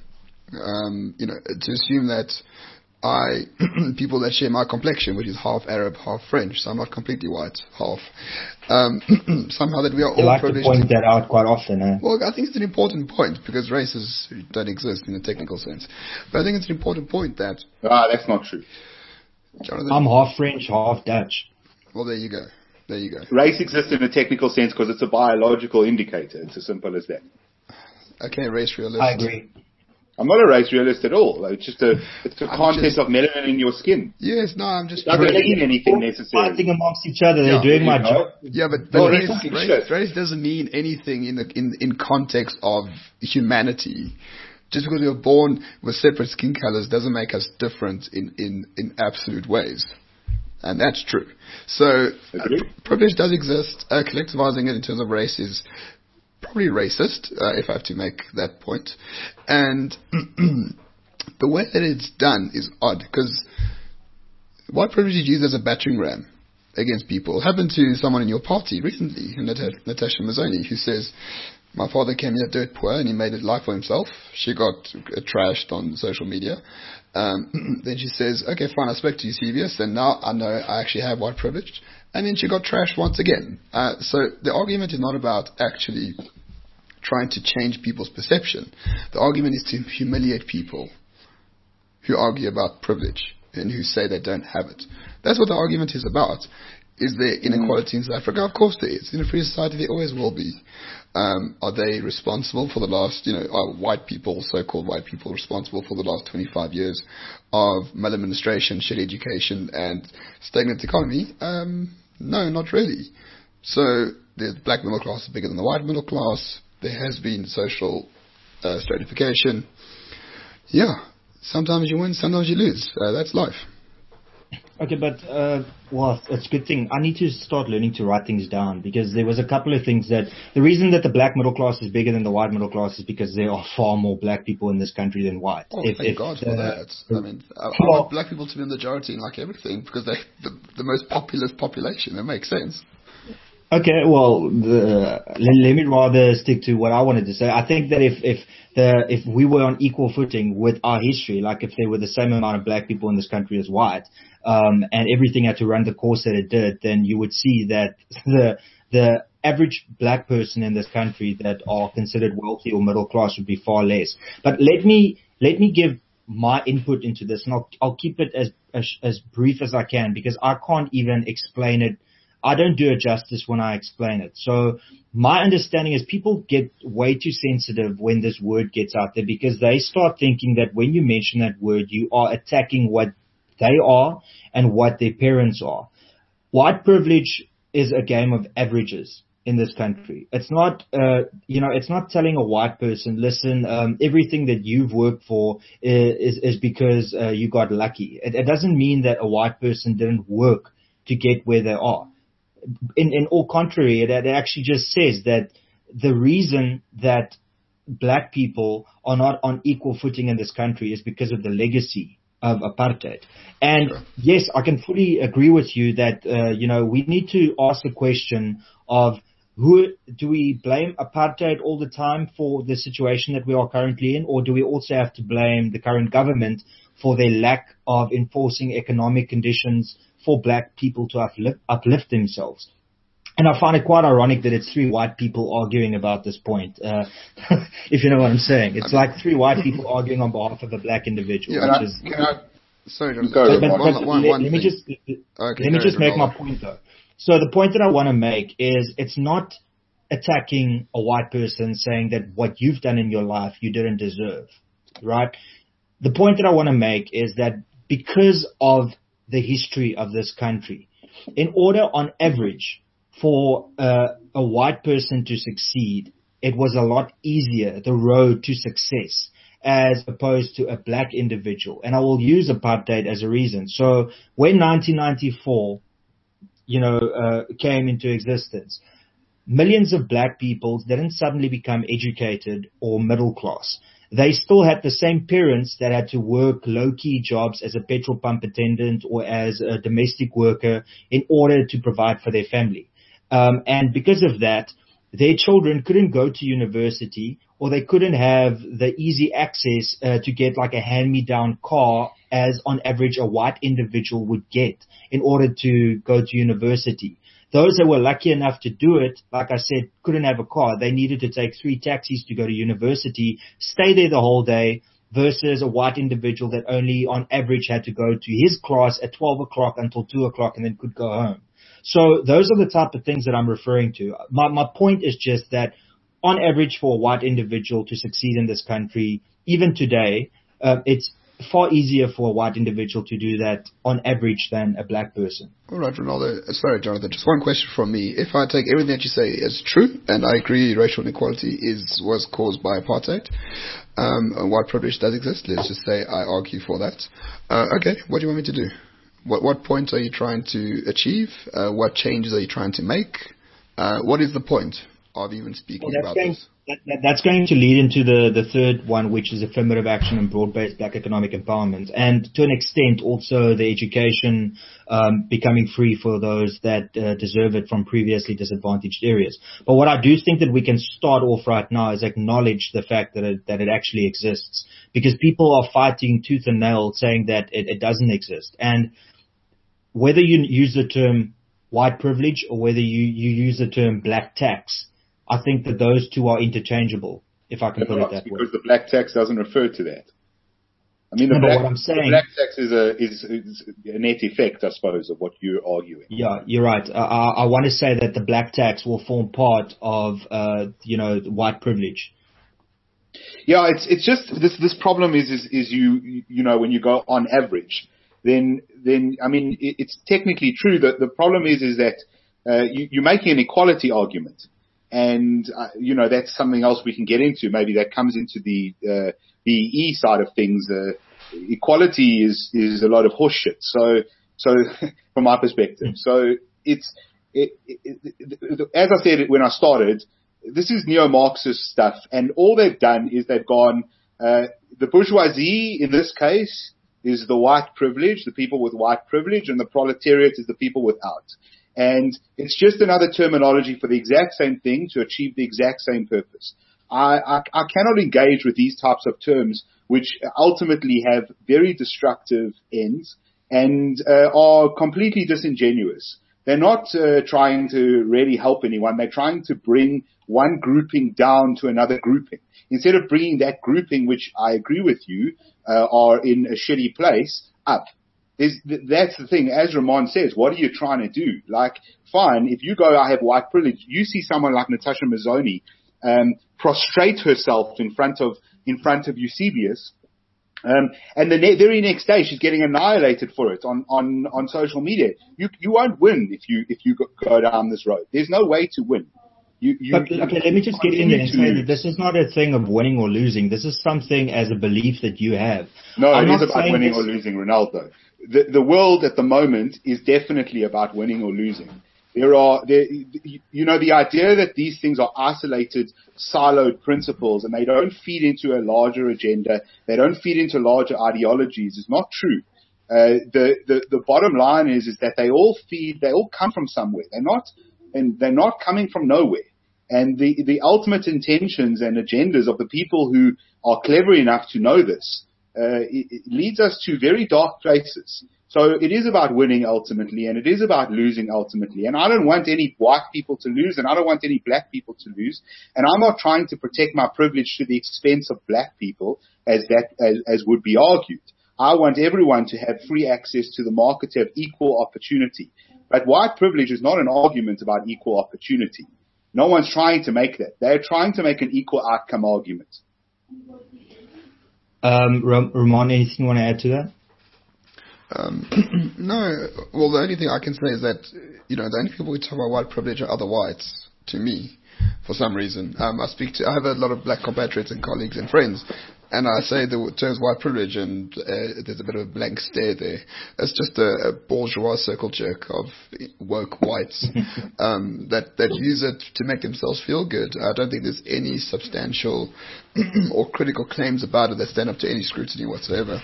To assume that people that share my complexion, which is half Arab, half French, so I'm not completely white, half. Somehow that we are all privileged. You like to point that out quite often, eh? Well, I think it's an important point because races don't exist in a technical sense. But I think it's an important point that... that's not true. Jonathan, I'm half French, half Dutch. Well, there you go. Race exists in a technical sense because it's a biological indicator. It's as simple as that. Okay, race realist. I agree. I'm not a race realist at all. It's just it's a content of melanin in your skin. Yes, no, I'm just... It doesn't mean anything necessarily. Fighting amongst each other, they're doing my job. Yeah, but race doesn't mean anything in context of humanity. Just because we were born with separate skin colors doesn't make us different in absolute ways. And that's true. So privilege does exist. Collectivizing it in terms of race is probably racist, if I have to make that point. And the way that it's done is odd, because white privilege is used as a battering ram against people. It happened to someone in your party recently, Natasha Mazzoni, who says, my father came here dirt poor and he made a life for himself. She got trashed on social media. Then she says, okay, fine, I spoke to Eusebius and now I know I actually have white privilege. And then she got trashed once again. So the argument is not about actually trying to change people's perception. The argument is to humiliate people who argue about privilege and who say they don't have it. That's what the argument is about. Is there inequality in South Africa? Of course there is. In a free society there always will be. Are they responsible for the last, are white people, so-called white people, responsible for the last 25 years of maladministration, shitty education, and stagnant economy? No, not really. So the black middle class is bigger than the white middle class. There has been social stratification. Yeah, sometimes you win, sometimes you lose. That's life. Okay, but well, it's a good thing. I need to start learning to write things down, because there was a couple of things that the reason that the black middle class is bigger than the white middle class is because there are far more black people in this country than white. Oh, thank God for that. I mean, I want black people to be in the majority in like everything, because they're the most populous population. That makes sense. Okay, well, let me rather stick to what I wanted to say. I think that if we were on equal footing with our history, like if there were the same amount of black people in this country as white, and everything had to run the course that it did, then you would see that the average black person in this country that are considered wealthy or middle class would be far less. But let me give my input into this, and I'll keep it as brief as I can, because I can't even explain it. I don't do it justice when I explain it. So my understanding is people get way too sensitive when this word gets out there, because they start thinking that when you mention that word, you are attacking what they are and what their parents are. White privilege is a game of averages in this country. It's not, it's not telling a white person, listen, everything that you've worked for is because you got lucky. It doesn't mean that a white person didn't work to get where they are. In all contrary, it actually just says that the reason that black people are not on equal footing in this country is because of the legacy of apartheid. And yes, I can fully agree with you that, we need to ask the question of who do we blame apartheid all the time for the situation that we are currently in, or do we also have to blame the current government for their lack of enforcing economic conditions for black people to uplift themselves? And I find it quite ironic that it's three white people arguing about this point, if you know what I'm saying. It's like three white people arguing on behalf of a black individual. Sorry, let me just make my point, though. So the point that I want to make is it's not attacking a white person saying that what you've done in your life you didn't deserve, right? The point that I want to make is that because of the history of this country, in order on average for a white person to succeed, it was a lot easier, the road to success, as opposed to a black individual. And I will use apartheid as a reason. So when 1994, came into existence, millions of black people didn't suddenly become educated or middle class. They still had the same parents that had to work low-key jobs as a petrol pump attendant or as a domestic worker in order to provide for their family. And because of that, their children couldn't go to university, or they couldn't have the easy access to get like a hand-me-down car as on average a white individual would get in order to go to university. Those that were lucky enough to do it, like I said, couldn't have a car. They needed to take 3 taxis to go to university, stay there the whole day, versus a white individual that only on average had to go to his class at 12 o'clock until 2 o'clock and then could go home. So those are the type of things that I'm referring to. My point is just that on average for a white individual to succeed in this country, even today, it's far easier for a white individual to do that on average than a black person. All right, Ronaldo. Sorry, Jonathan. Just one question from me. If I take everything that you say as true, and I agree racial inequality was caused by apartheid, and white privilege does exist, let's just say I argue for that. Okay, what do you want me to do? What point are you trying to achieve? What changes are you trying to make? What is the point of even speaking about this? That's going to lead into the third one, which is affirmative action and broad-based black economic empowerment. And to an extent, also the education becoming free for those that deserve it from previously disadvantaged areas. But what I do think that we can start off right now is acknowledge the fact that it actually exists. Because people are fighting tooth and nail saying that it doesn't exist. And whether you use the term white privilege or whether you use the term black tax, I think that those two are interchangeable, if I can put it that way. Because the black tax doesn't refer to that. I mean, But what I'm saying, black tax is a net effect, I suppose, of what you're arguing. Yeah, you're right. I want to say that the black tax will form part of, white privilege. Yeah, it's just this problem is you know, when you go on average, then I mean, it's technically true that the problem is that you're making an equality argument, and that's something else we can get into. Maybe that comes into the BE side of things. Equality is a lot of horseshit. So from my perspective, so as I said when I started, this is neo-Marxist stuff, and all they've done is they've gone, the bourgeoisie in this case is the white privilege, the people with white privilege, and the proletariat is the people without. And it's just another terminology for the exact same thing to achieve the exact same purpose. I cannot engage with these types of terms, which ultimately have very destructive ends and are completely disingenuous. They're not trying to really help anyone. They're trying to bring one grouping down to another grouping. Instead of bringing that grouping, which I agree with you, are in a shitty place, up. That's the thing. As Ramon says, what are you trying to do? Like, fine, if you go, I have white privilege, you see someone like Natasha Mazzoni prostrate herself in front of Eusebius, and the very next day she's getting annihilated for it on social media. You won't win if you go down this road. There's no way to win. Okay, let me just get in there and say that this is not a thing of winning or losing. This is something as a belief that you have. No, it is about winning or losing, Ronaldo. The world at the moment is definitely about winning or losing. The idea that these things are isolated, siloed principles and they don't feed into a larger agenda, they don't feed into larger ideologies is not true. The bottom line is that they all come from somewhere. They're not coming from nowhere. And the ultimate intentions and agendas of the people who are clever enough to know this, it leads us to very dark places. So it is about winning ultimately, and it is about losing ultimately. And I don't want any white people to lose, and I don't want any black people to lose. And I'm not trying to protect my privilege to the expense of black people, as would be argued. I want everyone to have free access to the market, to have equal opportunity. But white privilege is not an argument about equal opportunity. No one's trying to make that. They're trying to make an equal outcome argument. Ramon, anything you want to add to that? No. Well, the only thing I can say is that, the only people who talk about white privilege are other whites, to me, for some reason. I have a lot of black compatriots and colleagues and friends, and I say the terms white privilege, and there's a bit of a blank stare there. It's just a bourgeois circle jerk of woke whites that use it to make themselves feel good. I don't think there's any substantial or critical claims about it that stand up to any scrutiny whatsoever.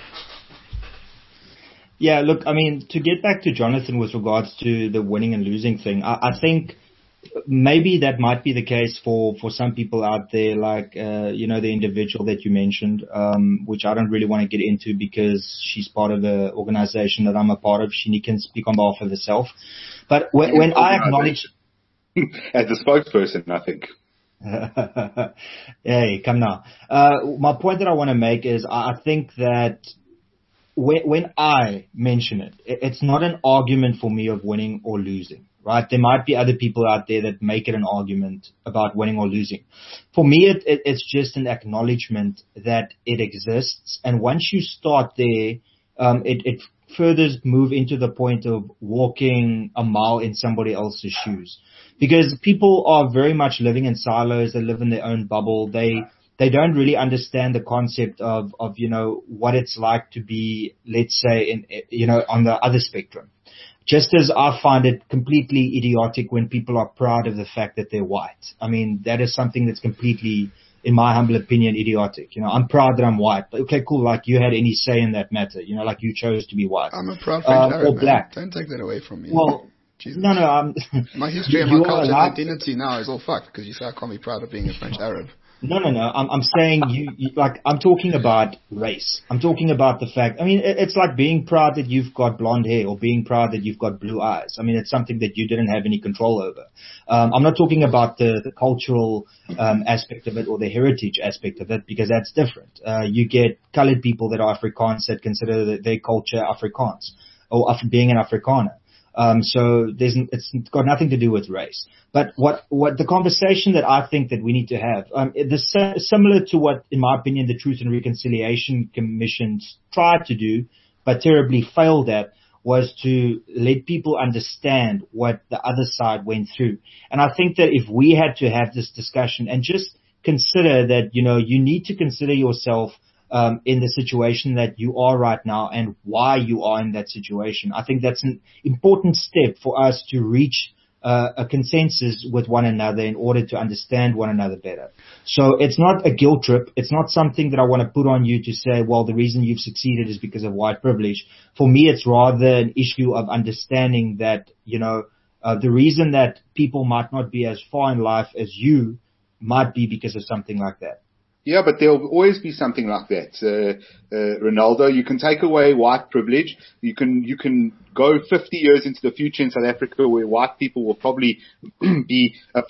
Yeah, look, I mean, to get back to Jonathan with regards to the winning and losing thing, I think maybe that might be the case for some people out there, like, the individual that you mentioned, which I don't really want to get into because she's part of the organization that I'm a part of. She can speak on behalf of herself. But when I acknowledge... As a spokesperson, I think. Hey, come now. My point that I want to make is I think that when I mention it, it's not an argument for me of winning or losing, right? There might be other people out there that make it an argument about winning or losing. For me, it's just an acknowledgement that it exists. And once you start there, it further move into the point of walking a mile in somebody else's shoes. Because people are very much living in silos. They live in their own bubble. They don't really understand the concept of what it's like to be, let's say, on the other spectrum. Just as I find it completely idiotic when people are proud of the fact that they're white. I mean, that is something that's completely, in my humble opinion, idiotic. I'm proud that I'm white. But okay, cool. Like you had any say in that matter. Like you chose to be white. I'm a proud French Arab, or black. Man. Don't take that away from me. Well, Jesus. No. My history and my culture and identity now is all fucked because you say I can't be proud of being a French Arab. No. I'm saying I'm talking about race. I'm talking about the fact, I mean, it's like being proud that you've got blonde hair or being proud that you've got blue eyes. I mean, it's something that you didn't have any control over. I'm not talking about the cultural, aspect of it or the heritage aspect of it, because that's different. You get colored people that are Afrikaans that consider their culture Afrikaans or being an Afrikaner. So it's got nothing to do with race. But what the conversation that I think that we need to have, similar to what, in my opinion, the Truth and Reconciliation Commissions tried to do, but terribly failed at, was to let people understand what the other side went through. And I think that if we had to have this discussion and just consider that, you need to consider yourself in the situation that you are right now and why you are in that situation. I think that's an important step for us to reach a consensus with one another in order to understand one another better. So it's not a guilt trip. It's not something that I want to put on you to say, well, the reason you've succeeded is because of white privilege. For me, it's rather an issue of understanding that, the reason that people might not be as far in life as you might be because of something like that. Yeah, but there'll always be something like that, Ronaldo. You can take away white privilege. You can go 50 years into the future in South Africa where white people will probably be a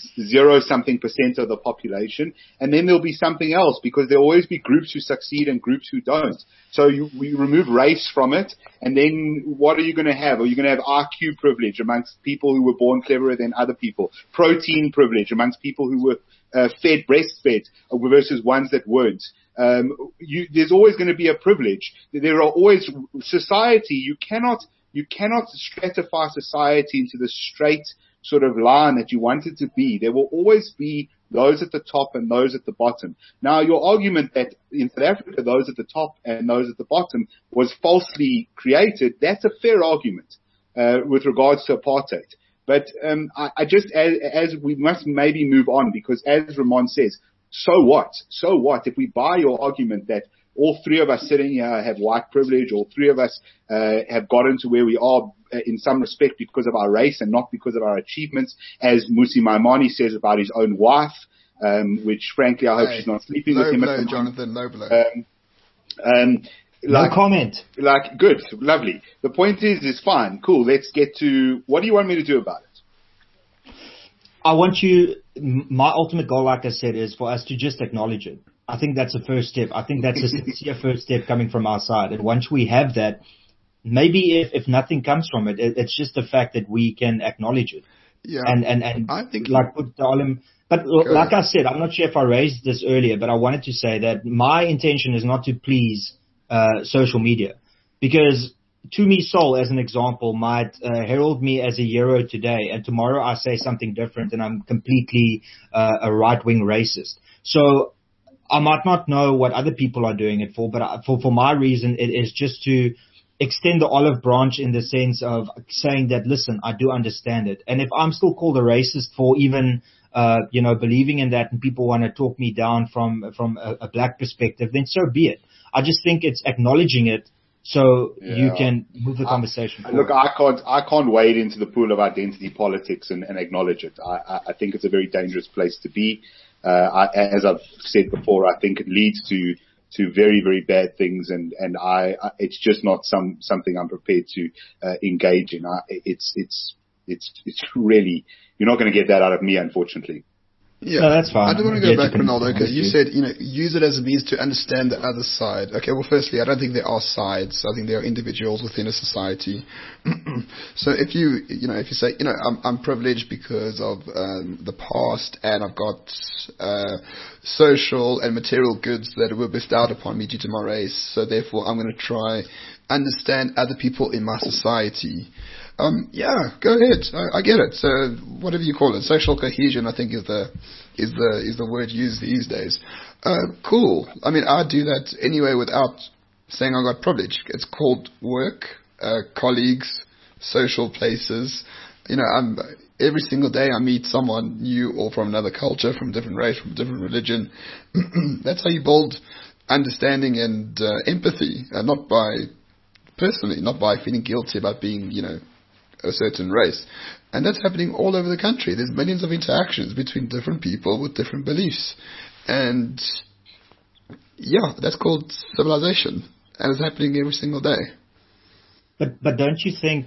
0.0% of the population, and then there'll be something else, because there'll always be groups who succeed and groups who don't. So we remove race from it, and then what are you going to have? Are you going to have IQ privilege amongst people who were born cleverer than other people? Protein privilege amongst people who were fed breastfed versus ones that weren't. There's always going to be a privilege. There are always society. You cannot stratify society into the straight sort of line that you want it to be. There will always be those at the top and those at the bottom. Now, your argument that in South Africa, those at the top and those at the bottom was falsely created, that's a fair argument, with regards to apartheid. But I just, as we must maybe move on, because as Ramon says, so what? So what? If we buy your argument that all three of us sitting here have white privilege, all three of us have gotten to where we are in some respect because of our race and not because of our achievements, as Musi Maimani says about his own wife, which frankly I hope she's not sleeping with him. Low blow, Jonathan, low blow. No comment. Good, lovely. The point is fine, cool. Let's get to, what do you want me to do about it? My ultimate goal, like I said, is for us to just acknowledge it. I think that's a first step. I think that's a sincere first step coming from our side. And once we have that, maybe if nothing comes from it, it's just the fact that we can acknowledge it. Yeah. And I think but like I said, I'm not sure if I raised this earlier, but I wanted to say that my intention is not to please social media, because Tumi Sol, as an example, might herald me as a hero today, and tomorrow I say something different and I'm completely a right-wing racist. So I might not know what other people are doing it for, but for my reason, it is just to extend the olive branch in the sense of saying that, listen, I do understand it. And if I'm still called a racist for even believing in that, and people want to talk me down from a black perspective, then so be it. I just think it's acknowledging it so you can move the conversation forward. Look, I can't wade into the pool of identity politics and acknowledge it. I think it's a very dangerous place to be. As I've said before, I think it leads to very, very bad things, and it's just not something I'm prepared to engage in. It's really, you're not going to get that out of me, unfortunately. Yeah, no, that's fine. I do want to go back, Ronaldo, because you said, use it as a means to understand the other side. Okay, well, firstly, I don't think there are sides. I think there are individuals within a society. So if you say, I'm privileged because of the past, and I've got social and material goods that were bestowed upon me due to my race, so therefore I'm going to try understand other people in my society. Yeah, go ahead. I get it. So whatever you call it, social cohesion, I think is the word used these days. Cool. I mean, I do that anyway without saying I got privilege. It's called work, colleagues, social places. Every single day I meet someone new or from another culture, from a different race, from a different religion. That's how you build understanding and empathy, not by feeling guilty about being, a certain race. And that's happening all over the country. There's millions of interactions between different people with different beliefs. And yeah, that's called civilization, and it's happening every single day. But don't you think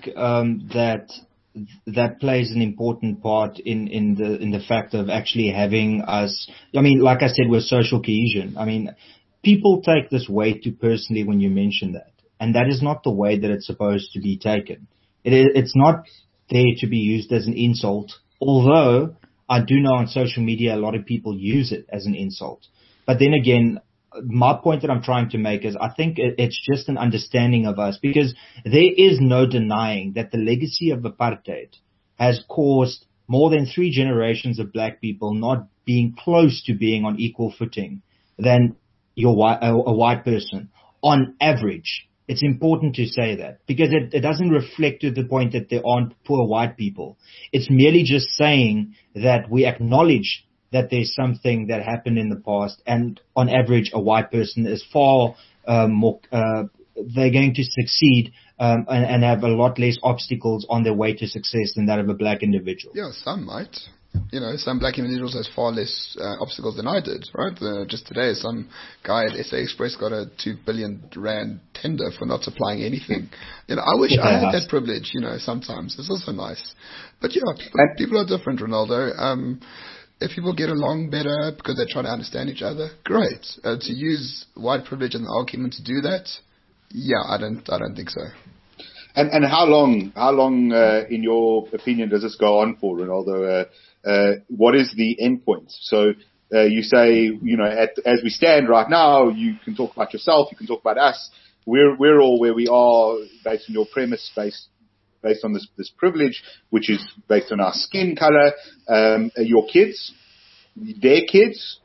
that plays an important part in the fact of actually having us? I mean, like I said, we're social cohesion. I mean, people take this way too personally when you mention that, and that is not the way that it's supposed to be taken. It's not there to be used as an insult, although I do know on social media a lot of people use it as an insult. But then again, my point that I'm trying to make is I think it's just an understanding of us, because there is no denying that the legacy of apartheid has caused more than 3 generations of black people not being close to being on equal footing than a white person on average. It's important to say that, because it doesn't reflect to the point that there aren't poor white people. It's merely just saying that we acknowledge that there's something that happened in the past, and on average, a white person is far more, they're going to succeed and have a lot less obstacles on their way to success than that of a black individual. Yeah, some might. You know, some black individuals has far less obstacles than I did, right? Just today, some guy at SA Express got a 2 billion rand tender for not supplying anything. You know, I wish I had that privilege, you know, sometimes. It's also nice. But yeah, people are different, Ronaldo. If people get along better because they're trying to understand each other, great. To use white privilege in the argument to do that, yeah, I don't think so. And how long, in your opinion, does this go on for, Ronaldo? What is the end point? So you say, you know, as we stand right now, you can talk about yourself, you can talk about us. We're all where we are based on your premise, based on this privilege, which is based on our skin color. Your kids, their kids,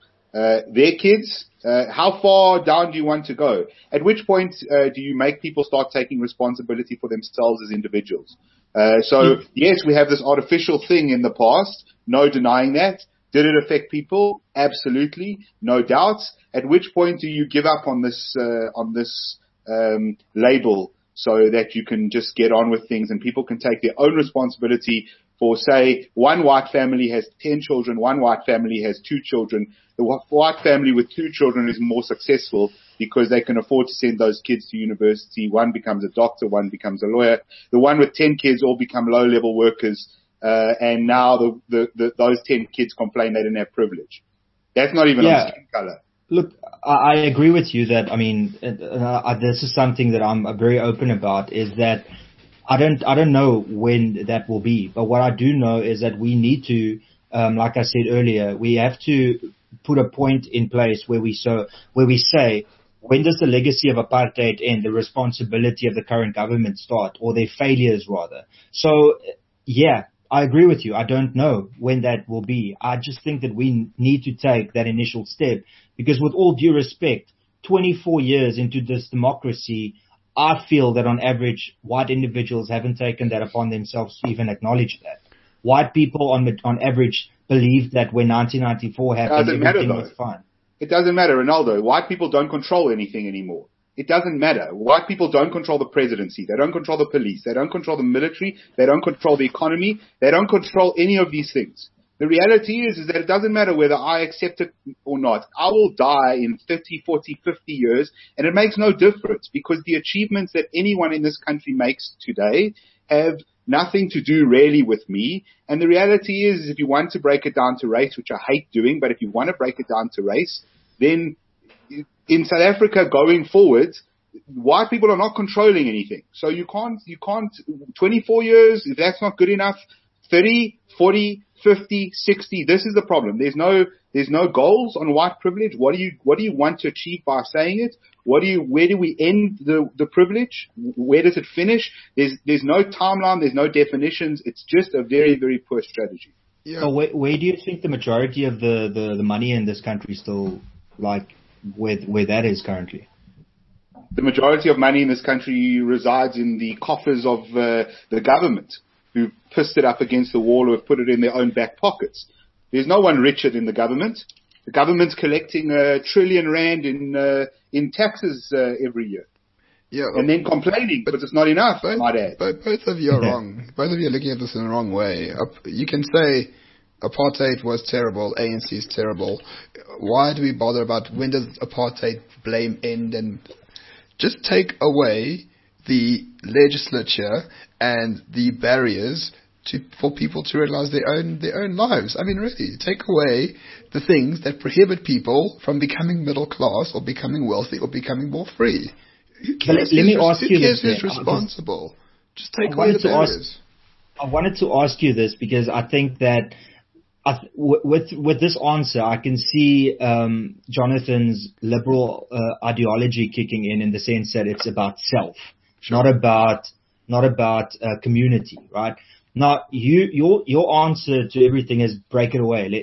how far down do you want to go? At which point do you make people start taking responsibility for themselves as individuals? So yes, we have this artificial thing in the past, no denying that. Did it affect people? Absolutely, no doubt. At which point do you give up on this label, so that you can just get on with things and people can take their own responsibility for, say, one white family has 10 children, one white family has 2 children. The white family with 2 children is more successful because they can afford to send those kids to university. One becomes a doctor, one becomes a lawyer. The one with 10 kids all become low-level workers, and now those 10 kids complain they didn't have privilege. That's not even on skin color. Look, I agree with you that, I mean, this is something that I'm very open about, is that I don't know when that will be, but what I do know is that we need to, like I said earlier, we have to put a point in place where we say, when does the legacy of apartheid end, the responsibility of the current government start, or their failures rather. So, yeah, I agree with you. I don't know when that will be. I just think that we need to take that initial step, because with all due respect, 24 years into this democracy, I feel that on average, white individuals haven't taken that upon themselves to even acknowledge that. White people on average believe that when 1994 happened, everything was fine. It doesn't matter, Ronaldo. White people don't control anything anymore. It doesn't matter. White people don't control the presidency. They don't control the police. They don't control the military. They don't control the economy. They don't control any of these things. The reality is that it doesn't matter whether I accept it or not. I will die in 30, 40, 50 years, and it makes no difference, because the achievements that anyone in this country makes today have nothing to do really with me. And the reality is, if you want to break it down to race, which I hate doing, but if you want to break it down to race, then in South Africa going forward, white people are not controlling anything. So you can't, 24 years, if that's not good enough, 30, 40, 50, 60, this is the problem. There's no goals on white privilege. What do you want to achieve by saying it? Where do we end the privilege? Where does it finish? There's no timeline, there's no definitions. It's just a very, very poor strategy. Yeah. So where do you think the majority of the money in this country still, like, where that is currently? The majority of money in this country resides in the coffers of the government, who pissed it up against the wall or have put it in their own back pockets. There's no one richer than the government. The government's collecting R1 trillion in taxes every year. Yeah, and then complaining, but it's not enough, might add. Both of you are wrong. Both of you are looking at this in the wrong way. You can say Apartheid was terrible. ANC is terrible. Why do we bother about when does apartheid blame end? And just take away the legislature and the barriers for people to realize their own lives. I mean, really, take away the things that prohibit people from becoming middle class or becoming wealthy or becoming more free. Who cares? Let me ask you this. Who cares who's responsible? Just take away the barriers. I wanted to ask you this because I think that with this answer, I can see Jonathan's liberal ideology kicking in the sense that it's about self, not about community, right? Now, your answer to everything is break it away.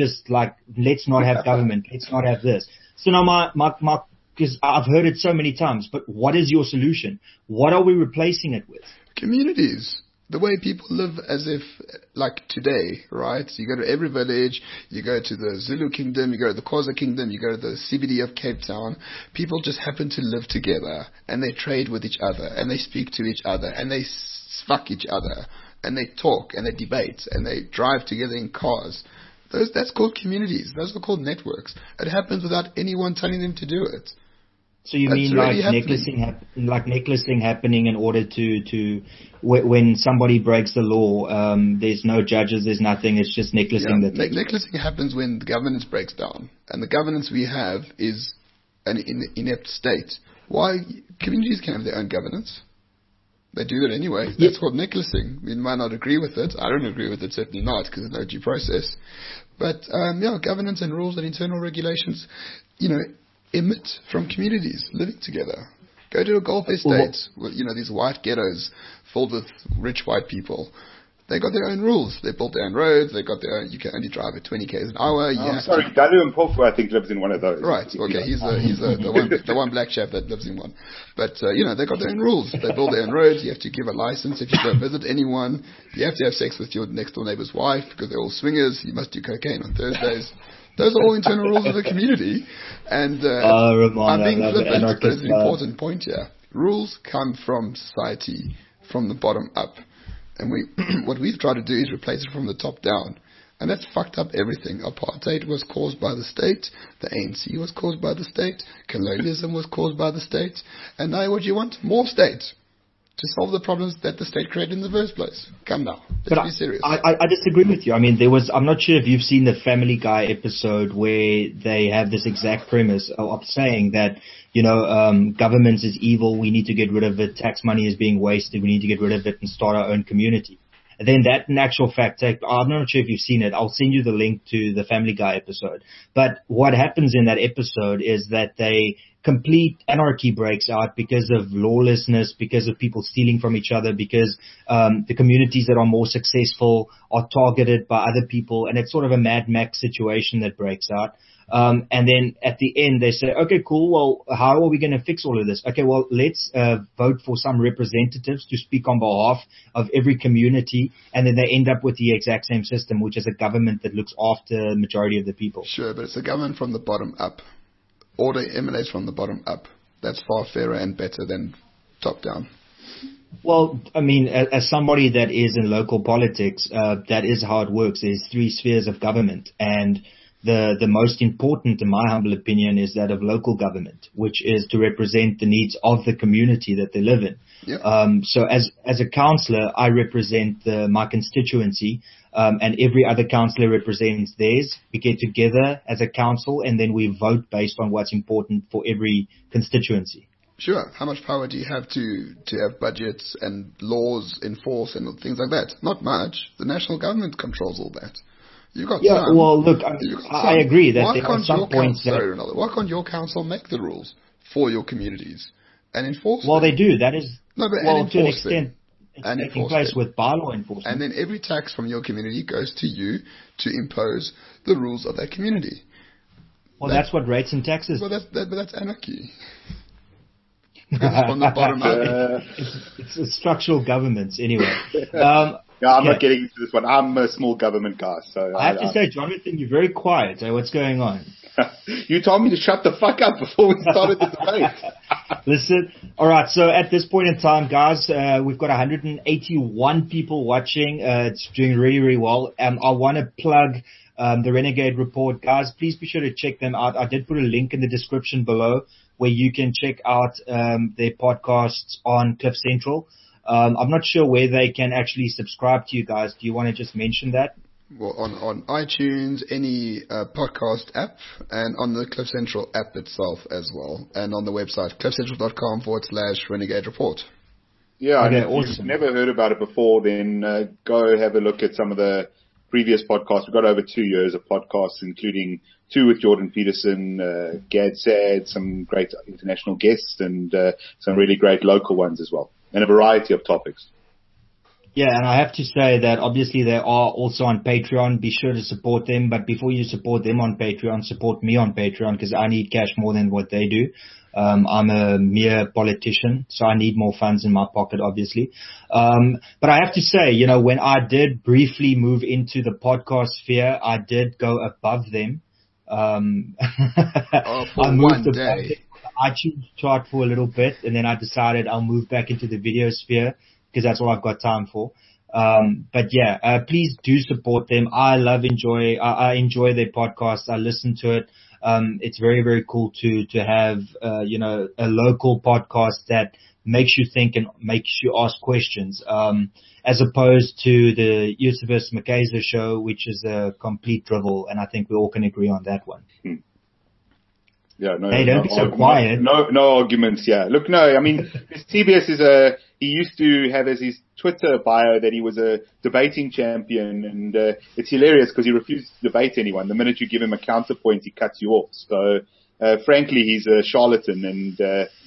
Let's not have government. Let's not have this. So now because I've heard it so many times, but what is your solution? What are we replacing it with? Communities. The way people live as if, like today, right? So you go to every village, you go to the Zulu kingdom, you go to the Xhosa kingdom, you go to the CBD of Cape Town. People just happen to live together, and they trade with each other, and they speak to each other, and they fuck each other, and they talk, and they debate, and they drive together in cars. That's called communities. Those are called networks. It happens without anyone telling them to do it. So you mean like necklacing happening in order to when somebody breaks the law, there's no judges, there's nothing, it's just necklacing. Necklacing happens when the governance breaks down, and the governance we have is an inept state. Why? Communities can have their own governance. They do it anyway. That's called necklacing. We might not agree with it. I don't agree with it, certainly not, because there's no due process. But governance and rules and internal regulations, emit from communities living together. Go to a Gulf estate, these white ghettos filled with rich white people. They got their own rules. They built their own roads. They got their own. You can only drive at 20 km an hour. Dalu Mpofu, I think, lives in one of those. Right. Okay. He's the one black chap that lives in one. But they got their own rules. They build their own roads. You have to give a license if you go visit anyone. You have to have sex with your next door neighbor's wife because they're all swingers. You must do cocaine on Thursdays. Those are all internal rules of the community. And I'm being flippant, but it's an important point here. Rules come from society, from the bottom up. And what we've tried to do is replace it from the top down. And that's fucked up everything. Apartheid was caused by the state. The ANC was caused by the state. Colonialism was caused by the state. And now what do you want? More state. To solve the problems that the state created in the first place. Come now. Let's be serious. I disagree with you. I mean, I'm not sure if you've seen the Family Guy episode where they have this exact premise of saying that, government is evil, we need to get rid of it, tax money is being wasted, we need to get rid of it and start our own community. And then that, in actual fact, I'm not sure if you've seen it. I'll send you the link to the Family Guy episode. But what happens in that episode is that complete anarchy breaks out because of lawlessness, because of people stealing from each other, because the communities that are more successful are targeted by other people, and it's sort of a Mad Max situation that breaks out. And then at the end they say, okay, cool, well, how are we going to fix all of this? Okay, well, let's vote for some representatives to speak on behalf of every community, and then they end up with the exact same system, which is a government that looks after the majority of the people. Sure, but it's a government from the bottom up. Order emanates from the bottom up. That's far fairer and better than top down. Well, I mean, as somebody that is in local politics, that is how it works. There's 3 spheres of government, and the most important, in my humble opinion, is that of local government, which is to represent the needs of the community that they live in. Yeah. So as a councillor, I represent my constituency, and every other councillor represents theirs. We get together as a council, and then we vote based on what's important for every constituency. Sure. How much power do you have to have budgets and laws enforced and things like that? Not much. The national government controls all that. You got some. Well, look, I agree that there are some points why can't your council make the rules for your communities and enforce them? Well, they do. That is, to an extent, it's taking place with bylaw enforcement. And then every tax from your community goes to you to impose the rules of that community. Well, that's what rates and taxes. Well, that's anarchy. From the bottom up. It's structural governments, anyway. I'm not getting into this one. I'm a small government guy, so I have to say, Jonathan, you're very quiet. So what's going on? You told me to shut the fuck up before we started the debate. Listen, all right. So at this point in time, guys, we've got 181 people watching. It's doing really, really well. I want to plug the Renegade Report, guys. Please be sure to check them out. I did put a link in the description below where you can check out their podcasts on Cliff Central. I'm not sure where they can actually subscribe to you guys. Do you want to just mention that? Well, on iTunes, any podcast app, and on the Cliff Central app itself as well, and on the website, cliffcentral.com/Renegade Report. Yeah, okay, and if awesome. you've never heard about it before, then go have a look at some of the previous podcasts. We've got over 2 years of podcasts, including 2 with Jordan Peterson, Gad Sad, some great international guests, and some really great local ones as well, and a variety of topics. Yeah, and I have to say that obviously they are also on Patreon. Be sure to support them. But before you support them on Patreon, support me on Patreon because I need cash more than what they do. I'm a mere politician, so I need more funds in my pocket, obviously. But I have to say, you know, when I did briefly move into the podcast sphere, I did go above them. For I moved one above day. them on the iTunes chart for a little bit, and then I decided I'll move back into the video sphere, because that's all I've got time for. But yeah, please do support them. I enjoy their podcast. I listen to it. It's very, very cool to have, you know, a local podcast that makes you think and makes you ask questions, as opposed to the Eusebius Makeza show, which is a complete drivel. And I think we all can agree on that one. Yeah, no, Hey, don't be so quiet. No arguments. Yeah, look, no, I mean, TBS he used to have as his Twitter bio that he was a debating champion, and it's hilarious because he refuses to debate anyone. The minute you give him a counterpoint, he cuts you off. So, frankly, he's a charlatan, and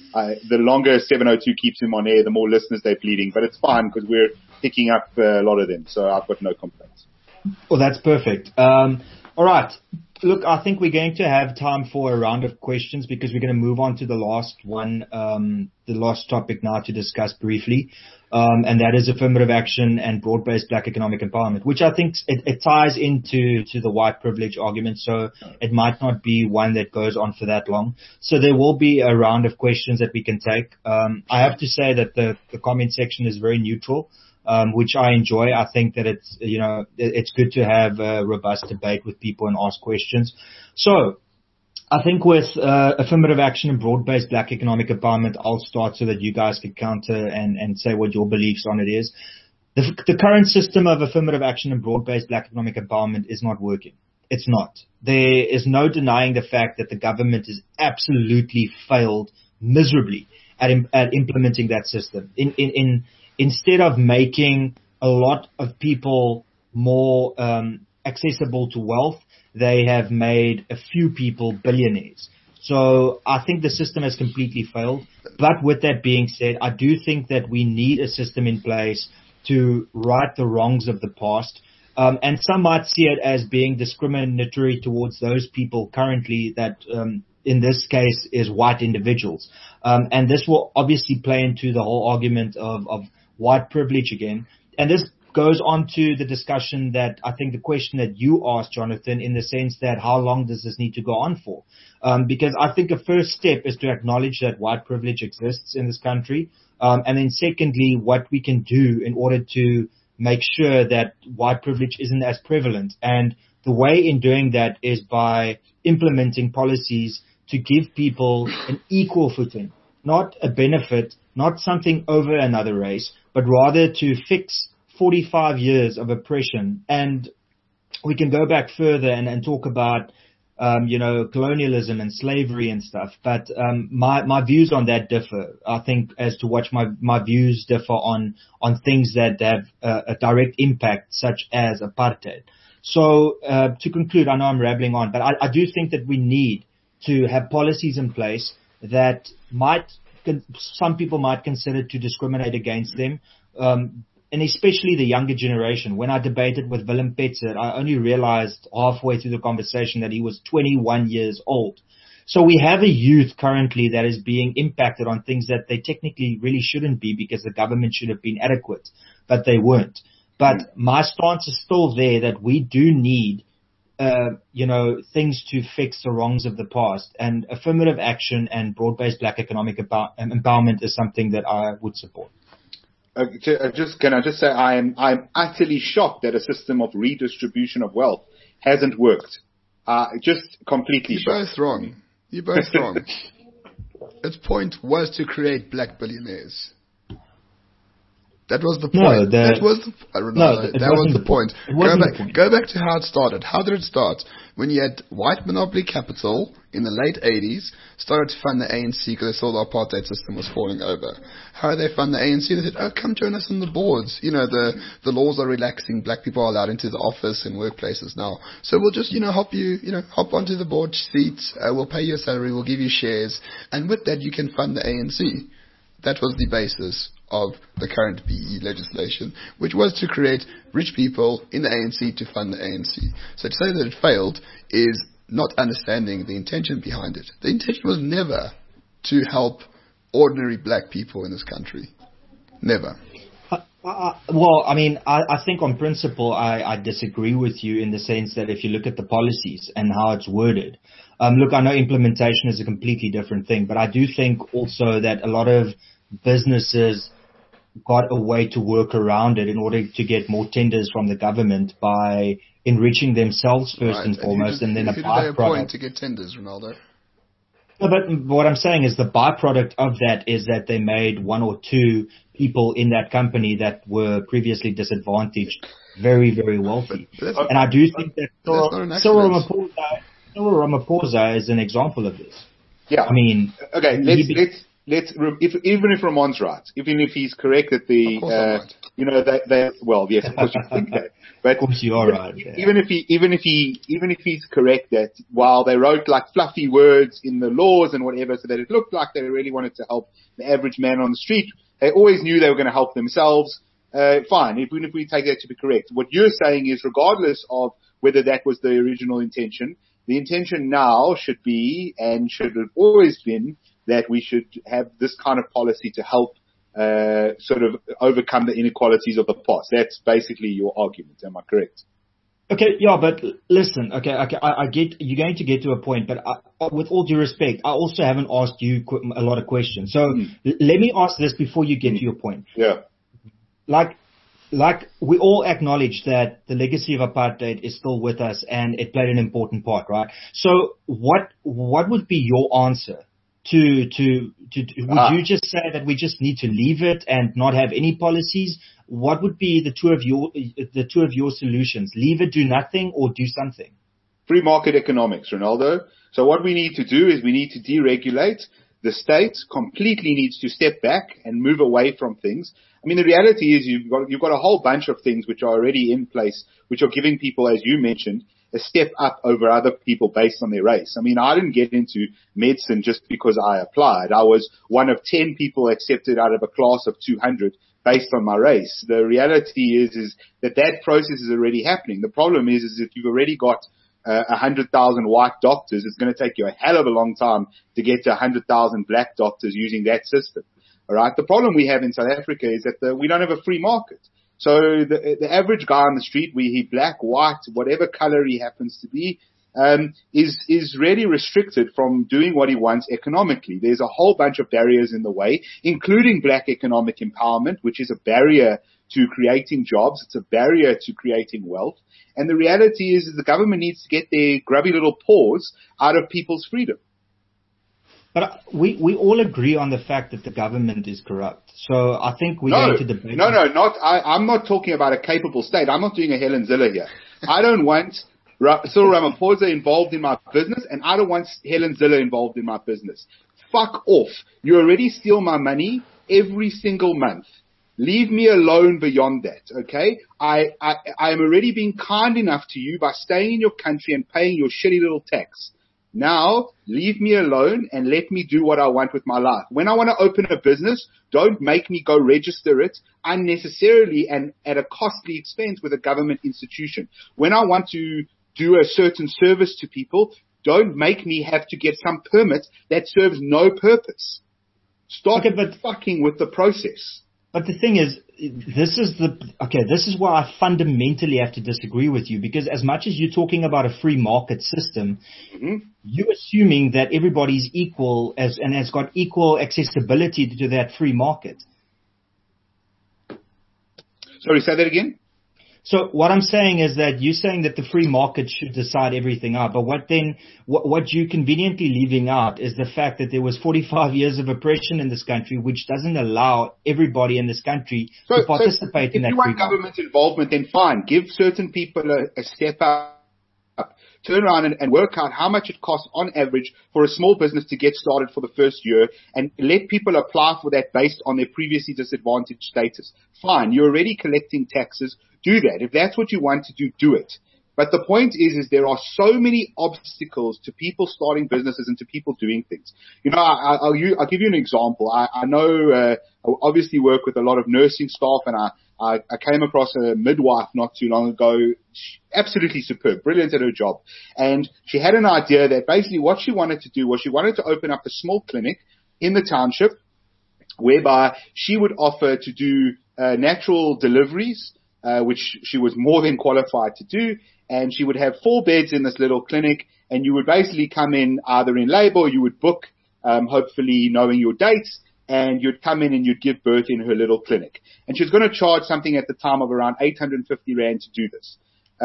the longer 702 keeps him on air, the more listeners they're bleeding. But it's fine because we're picking up a lot of them, so I've got no complaints. Well, that's perfect. All right. Look, I think we're going to have time for a round of questions because we're going to move on to the last one, the last topic now to discuss briefly, and that is affirmative action and broad-based black economic empowerment, which I think it ties into the white privilege argument, so it might not be one that goes on for that long. So there will be a round of questions that we can take. I have to say that the comment section is very neutral. Which I enjoy. I think that it's, you know, it's good to have a robust debate with people and ask questions. So I think with affirmative action and broad-based black economic empowerment, I'll start so that you guys can counter and say what your beliefs on it is. The current system of affirmative action and broad-based black economic empowerment is not working. It's not. There is no denying the fact that the government has absolutely failed miserably at implementing that system. Instead of making a lot of people more accessible to wealth, they have made a few people billionaires. So I think the system has completely failed. But with that being said, I do think that we need a system in place to right the wrongs of the past. And some might see it as being discriminatory towards those people currently that in this case is white individuals. And this will obviously play into the whole argument of white privilege again. And this goes on to the discussion that I think the question that you asked, Jonathan, in the sense that how long does this need to go on for? Because I think a first step is to acknowledge that white privilege exists in this country. And then secondly, what we can do in order to make sure that white privilege isn't as prevalent. And the way in doing that is by implementing policies to give people an equal footing, not a benefit, not something over another race, but rather to fix 45 years of oppression. And we can go back further and talk about, you know, colonialism and slavery and stuff. But my views on that differ, I think, as to what my views differ on things that have a direct impact, such as apartheid. So to conclude, I know I'm rambling on, but I do think that we need to have policies in place that some people might consider to discriminate against them, and especially the younger generation. When I debated with Willem Petzer, I only realized halfway through the conversation that he was 21 years old. So we have a youth currently that is being impacted on things that they technically really shouldn't be because the government should have been adequate, but they weren't. But my stance is still there that we do need things to fix the wrongs of the past. And affirmative action and broad-based black economic empowerment is something that I would support. Can I just say I'm utterly shocked that a system of redistribution of wealth hasn't worked. Just completely shocked. You're both wrong. Its point was to create black billionaires. That was the point. That was the point. Go back to how it started. How did it start? When you had white monopoly capital in the late 80s, started to fund the ANC because they saw the apartheid system was falling over. How did they fund the ANC? They said, come join us on the boards. The laws are relaxing. Black people are allowed into the office and workplaces now. So we'll just, help you, hop onto the board seats. We'll pay you a salary. We'll give you shares. And with that, you can fund the ANC. That was the basis of the current BE legislation, which was to create rich people in the ANC to fund the ANC. So to say that it failed is not understanding the intention behind it. The intention was never to help ordinary black people in this country. Never. I think on principle, I disagree with you in the sense that if you look at the policies and how it's worded, I know implementation is a completely different thing, but I do think also that a lot of businesses got a way to work around it in order to get more tenders from the government by enriching themselves first and foremost, and then a byproduct. Point to get tenders, Ronaldo? No, but what I'm saying is the byproduct of that is that they made one or two people in that company that were previously disadvantaged very, very wealthy. And I do think that Cyril Ramaphosa is an example of this. Yeah. Okay, even if Ramon's right, even if he's correct that yes, of course you think that. But of course you are right. Yeah. Even if he's correct that while they wrote like fluffy words in the laws and whatever, so that it looked like they really wanted to help the average man on the street, they always knew they were going to help themselves. Fine, even if we take that to be correct. What you're saying is, regardless of whether that was the original intention, the intention now should be and should have always been that we should have this kind of policy to help sort of overcome the inequalities of the past. That's basically your argument. Am I correct? Okay, yeah, but listen, okay, I get, you're going to get to a point, but with all due respect, I also haven't asked you a lot of questions. So let me ask this before you get to your point. Yeah. Like we all acknowledge that the legacy of apartheid is still with us and it played an important part, right? So what would be your answer? Would you just say that we just need to leave it and not have any policies? What would be the two of your solutions? Leave it, do nothing, or do something? Free market economics, Ronaldo. So what we need to do is we need to deregulate. The state completely needs to step back and move away from things. The reality is you've got a whole bunch of things which are already in place, which are giving people, as you mentioned, a step up over other people based on their race. I didn't get into medicine just because I applied. I was one of 10 people accepted out of a class of 200 based on my race. The reality is that process is already happening. The problem is if you've already got 100,000 white doctors, it's going to take you a hell of a long time to get to 100,000 black doctors using that system. All right. The problem we have in South Africa is that we don't have a free market. So the average guy on the street, he black, white, whatever color he happens to be, is really restricted from doing what he wants economically. There's a whole bunch of barriers in the way, including black economic empowerment, which is a barrier to creating jobs. It's a barrier to creating wealth. And the reality is the government needs to get their grubby little paws out of people's freedom. But we all agree on the fact that the government is corrupt. So I think we're going to debate. I'm not talking about a capable state. I'm not doing a Helen Zille here. I don't want Cyril Ramaphosa involved in my business, and I don't want Helen Zille involved in my business. Fuck off. You already steal my money every single month. Leave me alone beyond that, okay? I am already being kind enough to you by staying in your country and paying your shitty little tax. Now, leave me alone and let me do what I want with my life. When I want to open a business, don't make me go register it unnecessarily and at a costly expense with a government institution. When I want to do a certain service to people, don't make me have to get some permit that serves no purpose. Stop fucking with the process. But the thing is, this is why I fundamentally have to disagree with you, because as much as you're talking about a free market system, you're assuming that everybody's equal and has got equal accessibility to that free market. Sorry, say that again? So what I'm saying is that you're saying that the free market should decide everything out, but what you're conveniently leaving out is the fact that there was 45 years of oppression in this country, which doesn't allow everybody in this country to participate in that free market. If you want government involvement, then fine. Give certain people a step up. Turn around and work out how much it costs on average for a small business to get started for the first year, and let people apply for that based on their previously disadvantaged status. Fine, you're already collecting taxes. Do that. If that's what you want to do, do it. But the point is there are so many obstacles to people starting businesses and to people doing things. You know, I'll give you an example. I know, I obviously work with a lot of nursing staff, and I came across a midwife not too long ago, absolutely superb, brilliant at her job. And she had an idea that basically what she wanted to do was she wanted to open up a small clinic in the township whereby she would offer to do natural deliveries, which she was more than qualified to do. And she would have 4 beds in this little clinic, and you would basically come in either in labor or you would book, hopefully knowing your dates, and you'd come in and you'd give birth in her little clinic. And she was going to charge something at the time of around 850 Rand to do this.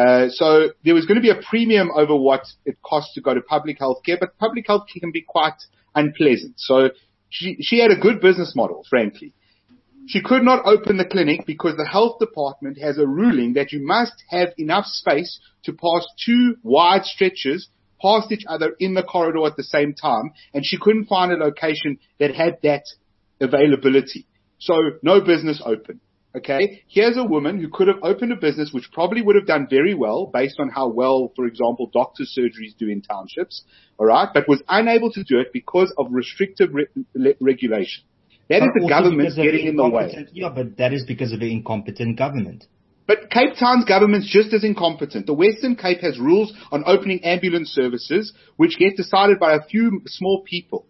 So there was going to be a premium over what it costs to go to public health care, but public health care can be quite unpleasant. So she had a good business model, frankly. She could not open the clinic because the health department has a ruling that you must have enough space to pass 2 wide stretchers past each other in the corridor at the same time, and she couldn't find a location that had that availability. So no business open. Okay, here's a woman who could have opened a business which probably would have done very well based on how well, for example, doctor surgeries do in townships, all right, but was unable to do it because of restrictive regulation. That is the government getting in the way. Yeah, but that is because of the incompetent government. But Cape Town's government's just as incompetent. The Western Cape has rules on opening ambulance services, which get decided by a few small people.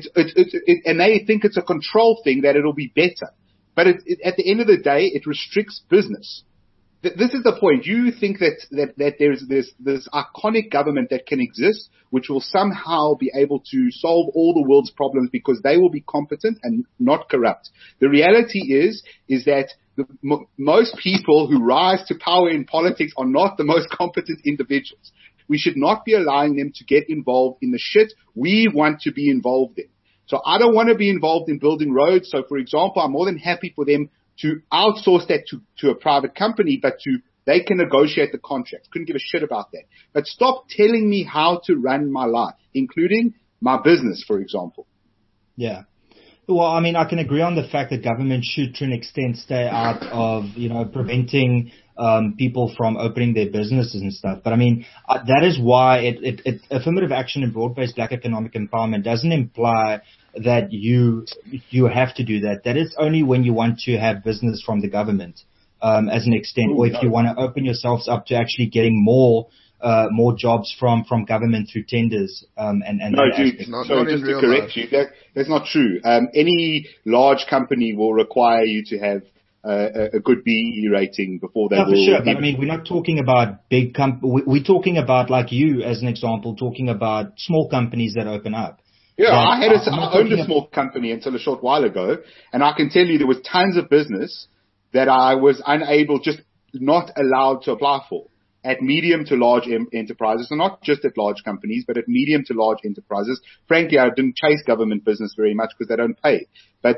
And they think it's a control thing that it'll be better. But at the end of the day, it restricts business. This is the point. You think that there's this iconic government that can exist, which will somehow be able to solve all the world's problems because they will be competent and not corrupt. The reality is that most people who rise to power in politics are not the most competent individuals. We should not be allowing them to get involved in the shit we want to be involved in. So I don't want to be involved in building roads. So, for example, I'm more than happy for them to outsource that to a private company, but they can negotiate the contracts. Couldn't give a shit about that. But stop telling me how to run my life, including my business, for example. Yeah. Well, I mean, I can agree on the fact that government should, to an extent, stay out of, preventing people from opening their businesses and stuff. But I mean, that is why affirmative action and broad-based black economic empowerment doesn't imply that you have to do that. That is only when you want to have business from the government, as an extent, or if you want to open yourselves up to actually getting more jobs from government through tenders. No, dude, just to correct you, that's not true. Any large company will require you to have a good BEE rating before they will. For sure. But I mean, we're not talking about big we're talking about, like you, as an example, talking about small companies that open up. Yeah, I owned a small company until a short while ago, and I can tell you there was tons of business that I was unable, just not allowed to apply for at medium to large enterprises, and not just at large companies, but at medium to large enterprises. Frankly, I didn't chase government business very much because they don't pay. But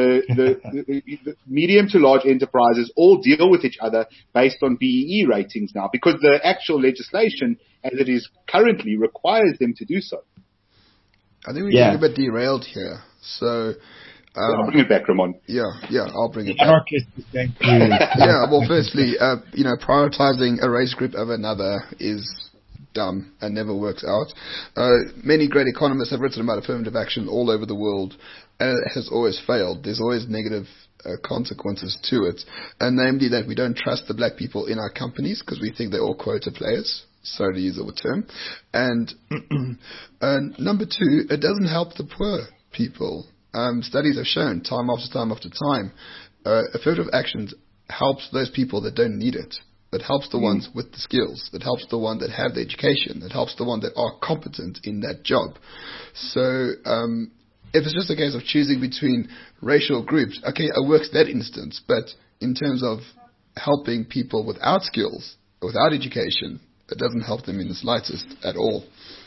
the medium to large enterprises all deal with each other based on BEE ratings now, because the actual legislation, as it is currently, requires them to do so. I think we're getting a bit derailed here. So, I'll bring it back, Ramon. Yeah, I'll bring it back. Well, firstly, prioritizing a race group over another is dumb and never works out. Many great economists have written about affirmative action all over the world, and it has always failed. There's always negative consequences to it, and namely that we don't trust the black people in our companies because we think they're all quota players. Sorry to use the term. And number 2, it doesn't help the poor people. Studies have shown time after time after time affirmative actions helps those people that don't need it. That helps the ones with the skills. That helps the one that have the education. That helps the one that are competent in that job. So if it's just a case of choosing between racial groups, okay, it works that instance. But in terms of helping people without skills, without education, it doesn't help them in the slightest at all.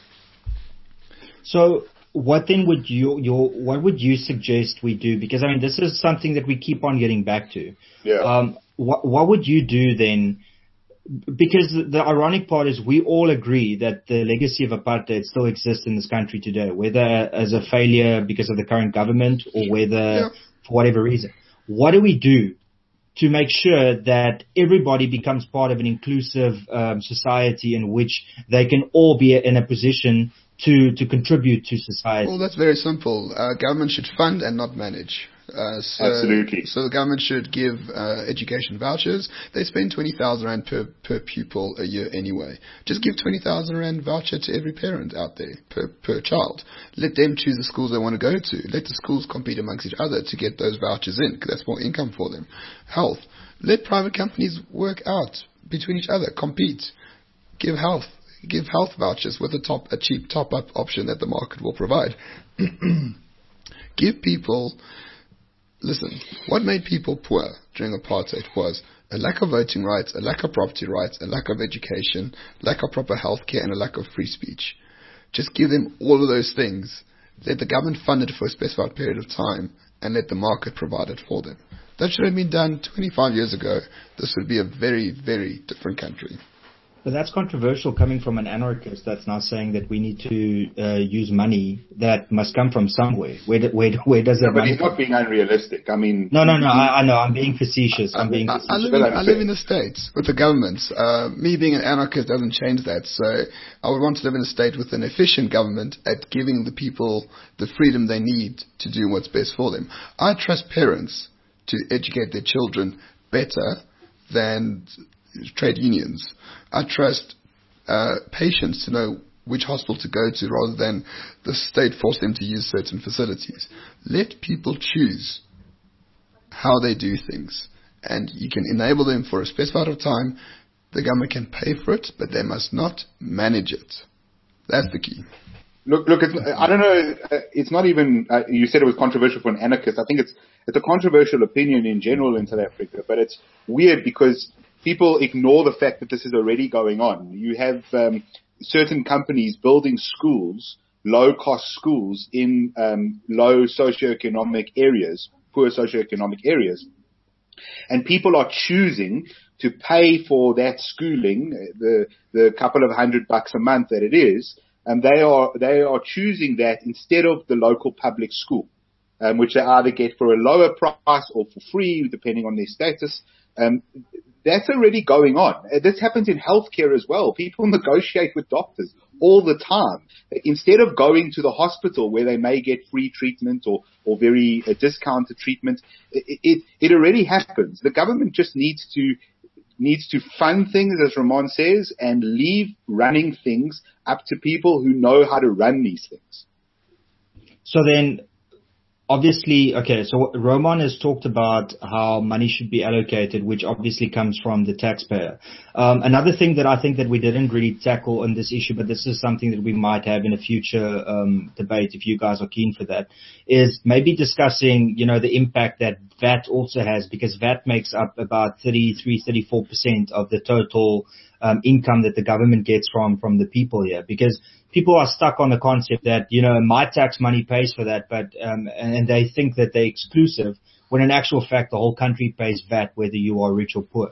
So what then would what would you suggest we do? Because I mean, this is something that we keep on getting back to. Yeah. What would you do then? Because the ironic part is we all agree that the legacy of apartheid still exists in this country today, whether as a failure because of the current government or whether for whatever reason. What do we do to make sure that everybody becomes part of an inclusive society in which they can all be in a position to contribute to society? Well, that's very simple. Government should fund and not manage. Absolutely. So the government should give education vouchers. They spend 20,000 rand per pupil a year anyway. Just give 20,000 rand voucher to every parent out there per child. Let them choose the schools they want to go to. Let the schools compete amongst each other to get those vouchers in, because that's more income for them. Health. Let private companies work out between each other, compete. Give health vouchers with a cheap top-up option that the market will provide. Give people... Listen, what made people poor during apartheid was a lack of voting rights, a lack of property rights, a lack of education, lack of proper health care, and a lack of free speech. Just give them all of those things. Let the government fund it for a specified period of time, and let the market provide it for them. That should have been done 25 years ago. This would be a very, very different country. But that's controversial coming from an anarchist that's now saying that we need to use money that must come from somewhere. Where does that But he's not being unrealistic. I mean... No, I know. I'm being facetious. I live in the States with the governments. Me being an anarchist doesn't change that. So I would want to live in a state with an efficient government at giving the people the freedom they need to do what's best for them. I trust parents to educate their children better than trade unions. I trust patients to know which hospital to go to rather than the state force them to use certain facilities. Let people choose how they do things, and you can enable them for a specified amount of time. The government can pay for it, but they must not manage it. That's the key. Look, I don't know, it's not even, you said it was controversial for an anarchist. I think it's a controversial opinion in general in South Africa, but it's weird because people ignore the fact that this is already going on. You have certain companies building schools, low-cost schools in low socioeconomic areas, poor socioeconomic areas. And people are choosing to pay for that schooling, the couple of $100 a month that it is, and they are choosing that instead of the local public school, which they either get for a lower price or for free, depending on their status. That's already going on. This happens in healthcare as well. People negotiate with doctors all the time. Instead of going to the hospital where they may get free treatment or very discounted treatment, it already happens. The government just needs to fund things, as Ramon says, and leave running things up to people who know how to run these things. So then, obviously, okay, so Roman has talked about how money should be allocated, which obviously comes from the taxpayer. Another thing that I think that we didn't really tackle in this issue, but this is something that we might have in a future debate, if you guys are keen for that, is maybe discussing, the impact that VAT also has, because VAT makes up about 33-34% of the total income that the government gets from the people here, because people are stuck on the concept that, my tax money pays for that, but, and they think that they're exclusive, when in actual fact, the whole country pays VAT, whether you are rich or poor.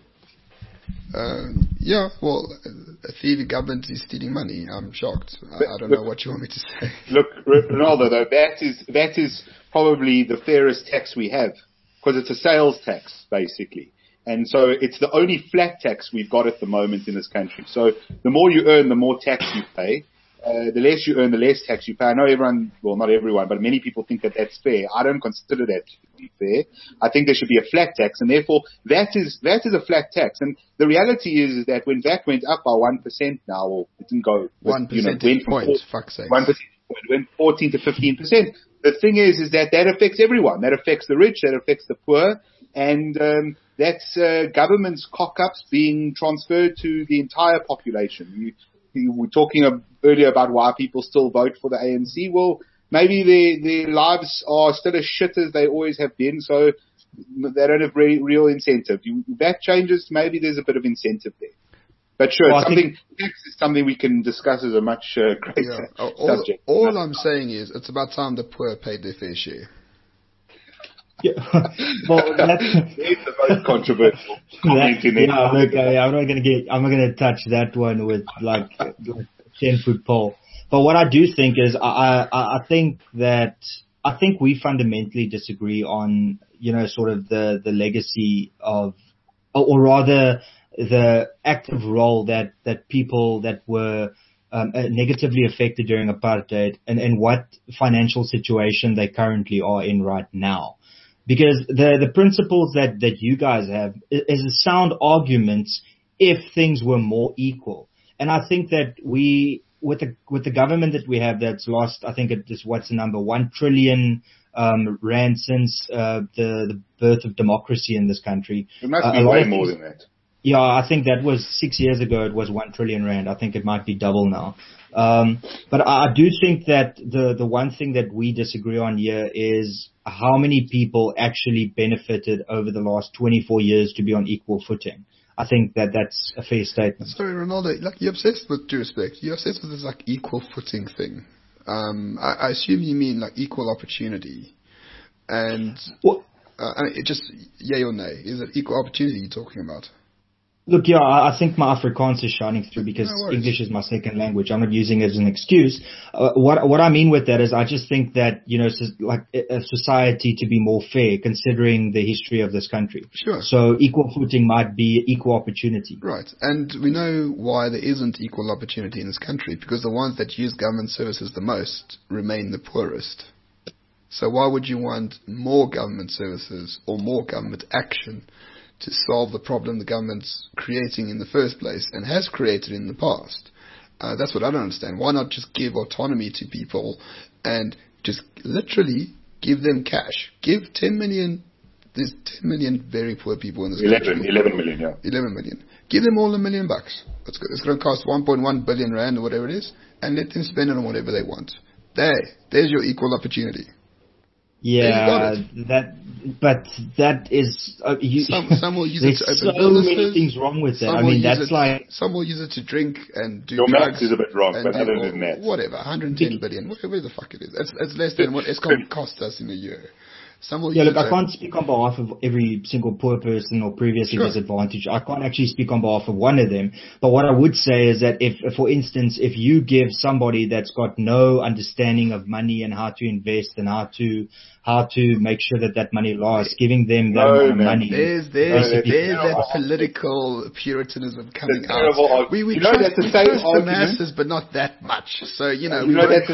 A thieving government is stealing money. I'm shocked. I don't know what you want me to say. Look, Ronaldo, though, VAT is probably the fairest tax we have, because it's a sales tax, basically. And so it's the only flat tax we've got at the moment in this country. So the more you earn, the more tax you pay. The less you earn, the less tax you pay. I know everyone, well, not everyone, but many people think that that's fair. I don't consider that to be fair. I think there should be a flat tax, and therefore VAT is a flat tax. And the reality is that when VAT went up by 1% now, or it didn't go 1 percentage point, fuck's sake. 1 percentage point, it went 14 to 15%. The thing is that affects everyone. That affects the rich, that affects the poor. and that's government's cock-ups being transferred to the entire population. You were talking earlier about why people still vote for the ANC. Well, maybe their lives are still as shit as they always have been, so they don't have real incentive. That changes, maybe there's a bit of incentive there. But sure, tax is something we can discuss as a much greater subject. All I'm saying is it's about time the poor paid their fair share. Yeah. Well, it's the most controversial comment in it. I'm not gonna touch that one with like 10-foot pole. But what I do think is, I think we fundamentally disagree on, sort of the legacy of, or rather the active role that people that were negatively affected during apartheid and what financial situation they currently are in right now. Because the principles that you guys have is a sound argument if things were more equal. And I think that with the government that we have that's lost, I think it is, what's the number, 1 trillion rand since the birth of democracy in this country. It must be way more than that. Yeah, I think that was 6 years ago. It was 1 trillion rand. I think it might be double now. But I do think that the one thing that we disagree on here is how many people actually benefited over the last 24 years to be on equal footing. I think that's a fair statement. Sorry, Ronaldo, you're obsessed with, due respect, you're obsessed with this equal footing thing. I assume you mean equal opportunity. And just yay or nay, is it equal opportunity you're talking about? Look, yeah, I think my Afrikaans is shining through because English is my second language. I'm not using it as an excuse. What I mean with that is I just think that, a society to be more fair considering the history of this country. Sure. So equal footing might be equal opportunity. Right. And we know why there isn't equal opportunity in this country, because the ones that use government services the most remain the poorest. So why would you want more government services or more government action to solve the problem the government's creating in the first place and has created in the past? That's what I don't understand. Why not just give autonomy to people and just literally give them cash? Give 10 million. There's 10 million very poor people in this country. 11 million, yeah. 11 million. Give them all $1 million. That's good. It's going to cost 1.1 billion rand or whatever it is, and let them spend it on whatever they want. There's your equal opportunity. Yeah, that is some will use it to open so businesses. many things wrong with that. Some will use it to drink and do your drugs. maths is a bit wrong, but other than that, whatever, 110 billion, whatever the fuck it is. It's less than what Eskom cost us in a year. I can't speak on behalf of every single poor person or previously disadvantaged. I can't actually speak on behalf of one of them. But what I would say is that if, for instance, if you give somebody that's got no understanding of money and how to invest and how to make sure that money lasts, giving them that money. There's that political puritanism coming out. We trust the masses, but not that much. So, we that's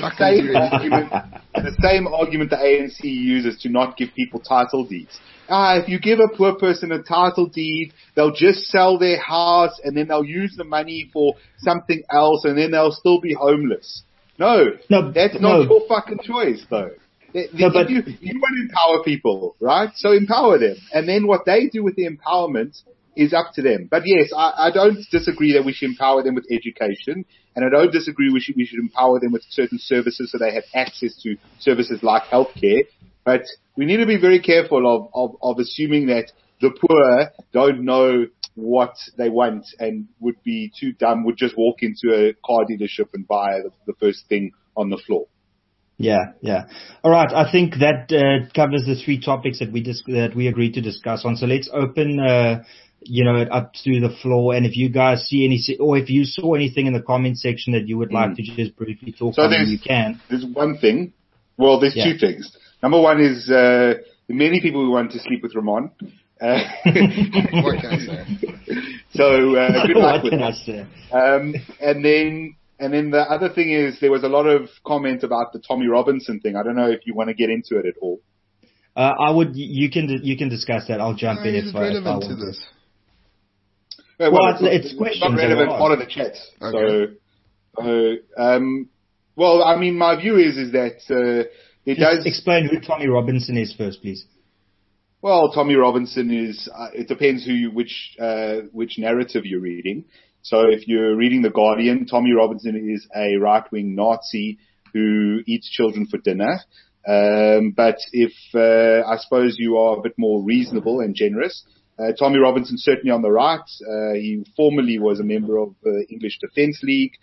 the same argument the ANC uses to not give people title deeds. If you give a poor person a title deed, they'll just sell their house and then they'll use the money for something else and then they'll still be homeless. No, that's not your fucking choice, though. You want to empower people, right? So empower them. And then what they do with the empowerment is up to them. But yes, I don't disagree that we should empower them with education. And I don't disagree we should empower them with certain services so they have access to services like healthcare. But we need to be very careful of assuming that the poor don't know what they want and would be too dumb, would just walk into a car dealership and buy the first thing on the floor. Yeah. All right. I think that covers the three topics that we agreed to discuss on. So let's open, it up to the floor. And if you guys see or if you saw anything in the comment section that you would like to just briefly talk about, you can. There's one thing. Well, there's two things. Number one is many people who want to sleep with Ramon. What can I say? So good luck with that. I say? And then the other thing is there was a lot of comment about the Tommy Robinson thing. I don't know if you want to get into it at all. You can discuss that. I'll jump in if relevant to this. Well, it's questions. Not relevant part of the chat. Okay. Well, I mean, my view is that it does explain who Tommy Robinson is first, please. Well, Tommy Robinson is, it depends which narrative you're reading. So if you're reading The Guardian, Tommy Robinson is a right-wing Nazi who eats children for dinner. But if, I suppose you are a bit more reasonable and generous, Tommy Robinson certainly on the right. He formerly was a member of the English Defence League.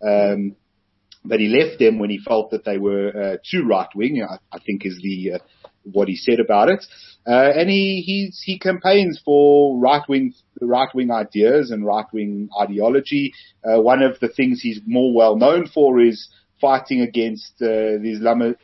But he left them when he felt that they were too right-wing, I think is what he said about it. And he campaigns for right-wing ideas and right-wing ideology. One of the things he's more well known for is fighting against the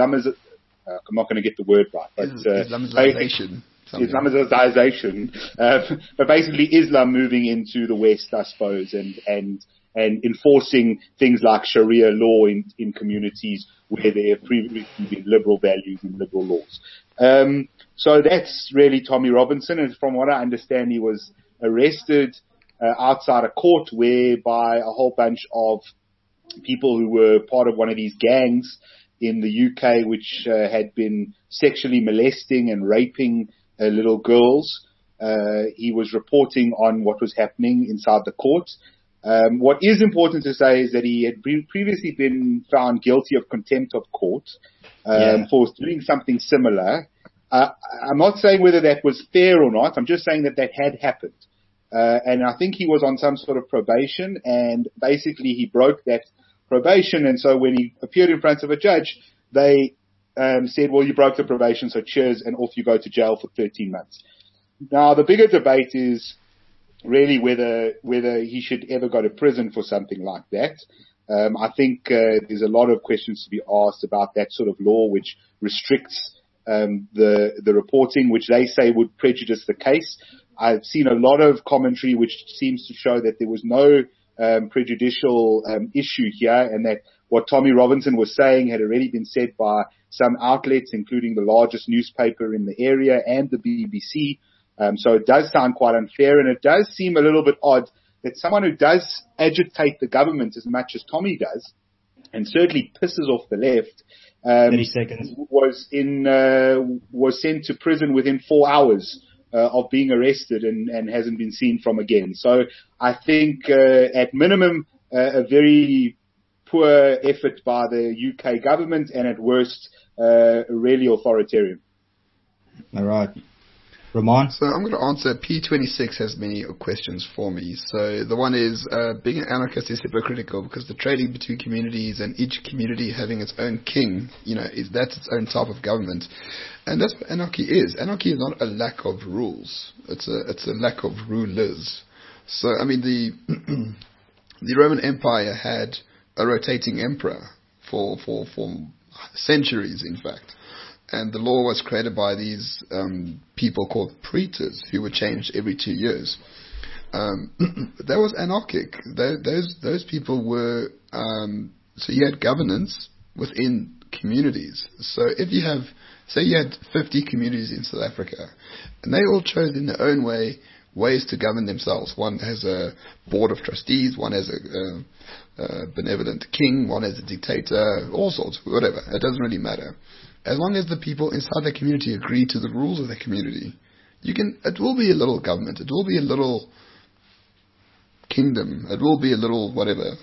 I'm not going to get the word right, but Islamization. Islamization. But basically Islam moving into the West, I suppose, and enforcing things like Sharia law in communities where there have previously been liberal values and liberal laws. So that's really Tommy Robinson, and from what I understand, he was arrested outside a court whereby a whole bunch of people who were part of one of these gangs in the UK which had been sexually molesting and raping little girls. He was reporting on what was happening inside the court. What is important to say is that he had previously been found guilty of contempt of court for doing something similar. I'm not saying whether that was fair or not. I'm just saying that had happened. And I think he was on some sort of probation, and basically he broke that probation. And so when he appeared in front of a judge, they said, well, you broke the probation, so cheers, and off you go to jail for 13 months. Now, the bigger debate is really whether he should ever go to prison for something like that. I think there's a lot of questions to be asked about that sort of law, which restricts the reporting, which they say would prejudice the case. I've seen a lot of commentary which seems to show that there was no prejudicial issue here, and that what Tommy Robinson was saying had already been said by some outlets, including the largest newspaper in the area and the BBC. So it does sound quite unfair, and it does seem a little bit odd that someone who does agitate the government as much as Tommy does, and certainly pisses off the left, 30 seconds. was sent to prison within 4 hours of being arrested and hasn't been seen from again. So I think at minimum a very poor effort by the UK government, and at worst really authoritarian. All right. Ramon? So I'm going to answer. P26 has many questions for me. So the one is, being an anarchist is hypocritical because the trading between communities and each community having its own king, that's its own type of government. And that's what anarchy is. Anarchy is not a lack of rules. It's a lack of rulers. So, I mean, the Roman Empire had a rotating emperor for centuries, in fact. And the law was created by these people called praetors, who were changed every 2 years. That was anarchic. Those people were. So you had governance within communities. So if you have, say, you had 50 communities in South Africa, and they all chose in their own ways to govern themselves. One has a board of trustees, one has a benevolent king, one has a dictator, all sorts, whatever. It doesn't really matter. As long as the people inside the community agree to the rules of the community, it will be a little government, it will be a little kingdom, it will be a little whatever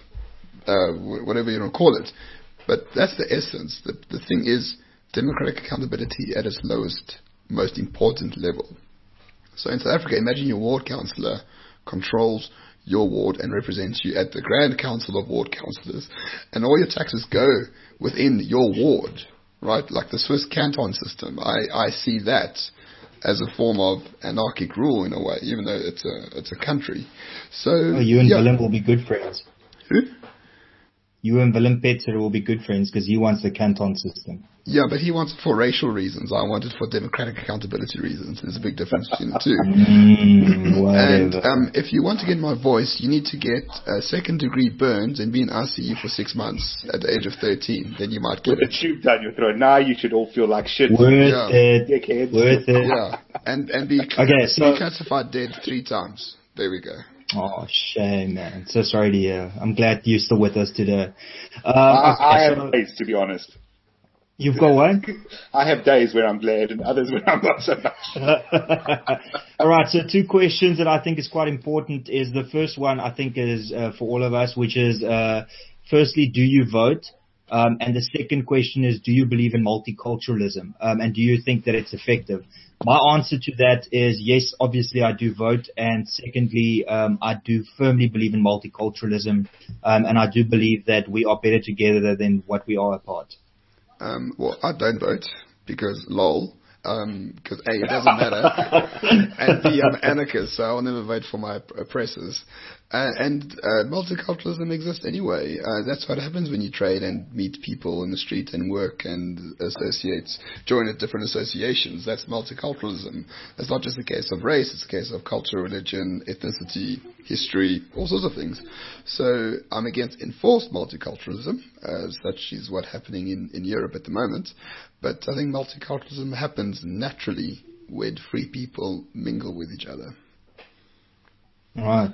you want to call it. But that's the essence. The thing is democratic accountability at its lowest, most important level. So in South Africa, imagine your ward councillor controls your ward and represents you at the Grand Council of Ward Councillors, and all your taxes go within your ward. Right, like the Swiss canton system. I see that as a form of anarchic rule in a way, even though it's a country. So you and Willem will be good friends. Who? You and Willem Petzer will be good friends because he wants the canton system. Yeah, but he wants it for racial reasons. I want it for democratic accountability reasons. There's a big difference between the two. And if you want to get my voice, you need to get second-degree burns and be in ICU for 6 months at the age of 13. Then you might get with a tube down your throat. Now you should all feel like shit. Worth it. Yeah, and be classified dead 3 times. There we go. Oh, shame, man. So sorry to hear. I'm glad you're still with us today. I have ways, to be honest. You've got one? I have days where I'm glad and others where I'm not so much. All right, so 2 questions that I think is quite important is the first one I think is for all of us, which is firstly, do you vote? And the second question is, do you believe in multiculturalism? And do you think that it's effective? My answer to that is yes, obviously I do vote. And secondly, I do firmly believe in multiculturalism. And I do believe that we are better together than what we are apart. Well, I don't vote because lol. Because A, it doesn't matter, and B, I'm an anarchist, so I'll never vote for my oppressors. And multiculturalism exists anyway. That's what happens when you trade and meet people in the street and work and join at different associations. That's multiculturalism. It's not just a case of race, it's a case of culture, religion, ethnicity, history, all sorts of things. So I'm against enforced multiculturalism, such is what's happening in Europe at the moment. But I think multiculturalism happens naturally when free people mingle with each other. Right.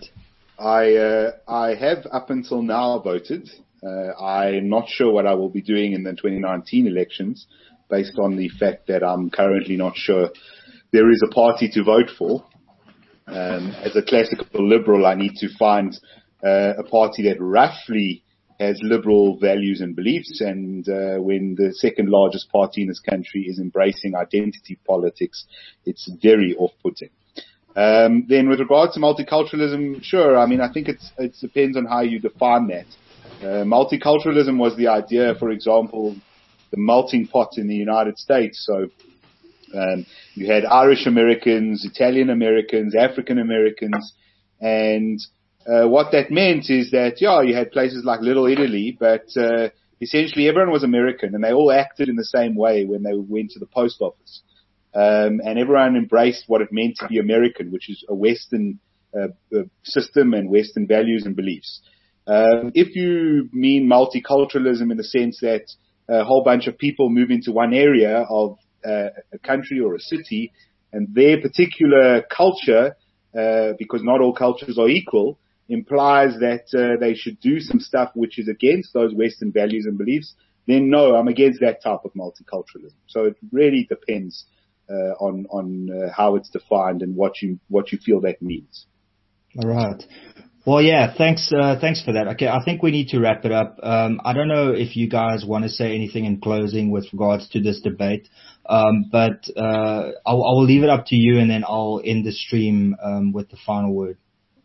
I have up until now voted. I'm not sure what I will be doing in the 2019 elections based on the fact that I'm currently not sure there is a party to vote for. As a classical liberal, I need to find a party that roughly has liberal values and beliefs, and when the second largest party in this country is embracing identity politics, it's very off-putting. Then with regard to multiculturalism, sure, I mean, I think it depends on how you define that. Multiculturalism was the idea, for example, the melting pot in the United States. So you had Irish Americans, Italian Americans, African Americans, and what that meant is that, you had places like Little Italy, but essentially everyone was American, and they all acted in the same way when they went to the post office. And everyone embraced what it meant to be American, which is a Western system and Western values and beliefs. If you mean multiculturalism in the sense that a whole bunch of people move into one area of a country or a city, and their particular culture, because not all cultures are equal, implies that they should do some stuff which is against those Western values and beliefs, then no, I'm against that type of multiculturalism. So it really depends on how it's defined and what you feel that means. All right. Well, yeah, thanks for that. Okay, I think we need to wrap it up. I don't know if you guys want to say anything in closing with regards to this debate, but I will leave it up to you, and then I'll end the stream with the final word.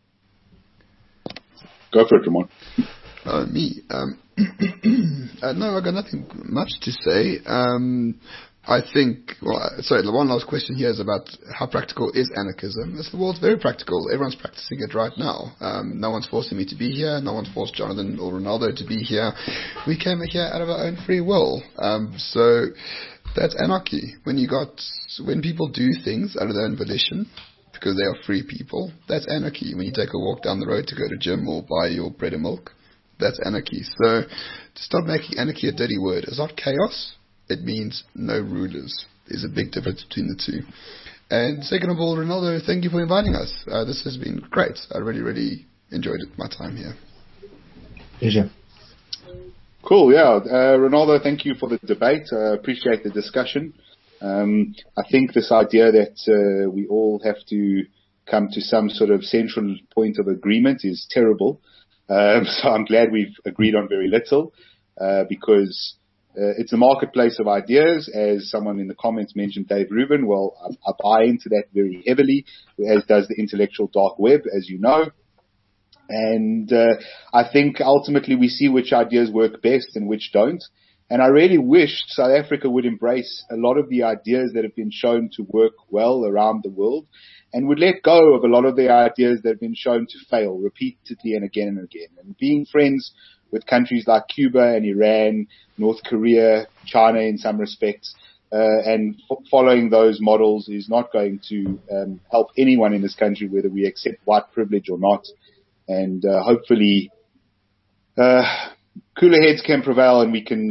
Go for it, Ramon. Me? No, I've got nothing much to say. I think, the one last question here is about how practical is anarchism. The world's very practical. Everyone's practicing it right now. No one's forcing me to be here. No one's forced Jonathan or Ronaldo to be here. We came here out of our own free will. So that's anarchy. When people do things out of their own volition, because they are free people, that's anarchy. When you take a walk down the road to go to gym or buy your bread and milk, that's anarchy. So to stop making anarchy a dirty word. It's not chaos. It means no rulers. There's a big difference between the two. And second of all, Ronaldo, thank you for inviting us. This has been great. I really, really enjoyed my time here. Pleasure. Cool, yeah. Ronaldo, thank you for the debate. I appreciate the discussion. I think this idea that we all have to come to some sort of central point of agreement is terrible. So I'm glad we've agreed on very little, because it's a marketplace of ideas, as someone in the comments mentioned, Dave Rubin. Well, I buy into that very heavily, as does the intellectual dark web, as you know. And I think ultimately we see which ideas work best and which don't. And I really wish South Africa would embrace a lot of the ideas that have been shown to work well around the world, and would let go of a lot of the ideas that have been shown to fail repeatedly and again and again. And being friends with countries like Cuba and Iran, North Korea, China in some respects, and following those models is not going to help anyone in this country, whether we accept white privilege or not. And hopefully cooler heads can prevail, and we can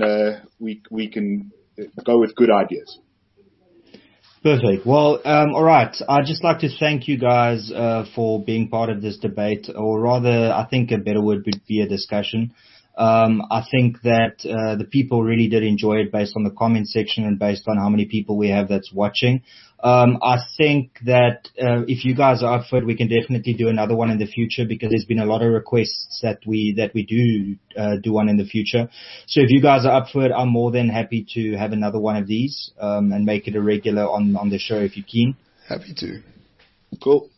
go with good ideas. Perfect. Well, all right. I'd just like to thank you guys for being part of this debate, or rather, I think a better word would be a discussion. I think that the people really did enjoy it based on the comment section and based on how many people we have that's watching. I think that if you guys are up for it, we can definitely do another one in the future, because there's been a lot of requests that we do one in the future. So if you guys are up for it, I'm more than happy to have another one of these and make it a regular on the show if you're keen. Happy to. Cool.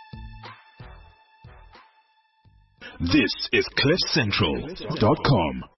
This is CliffCentral.com.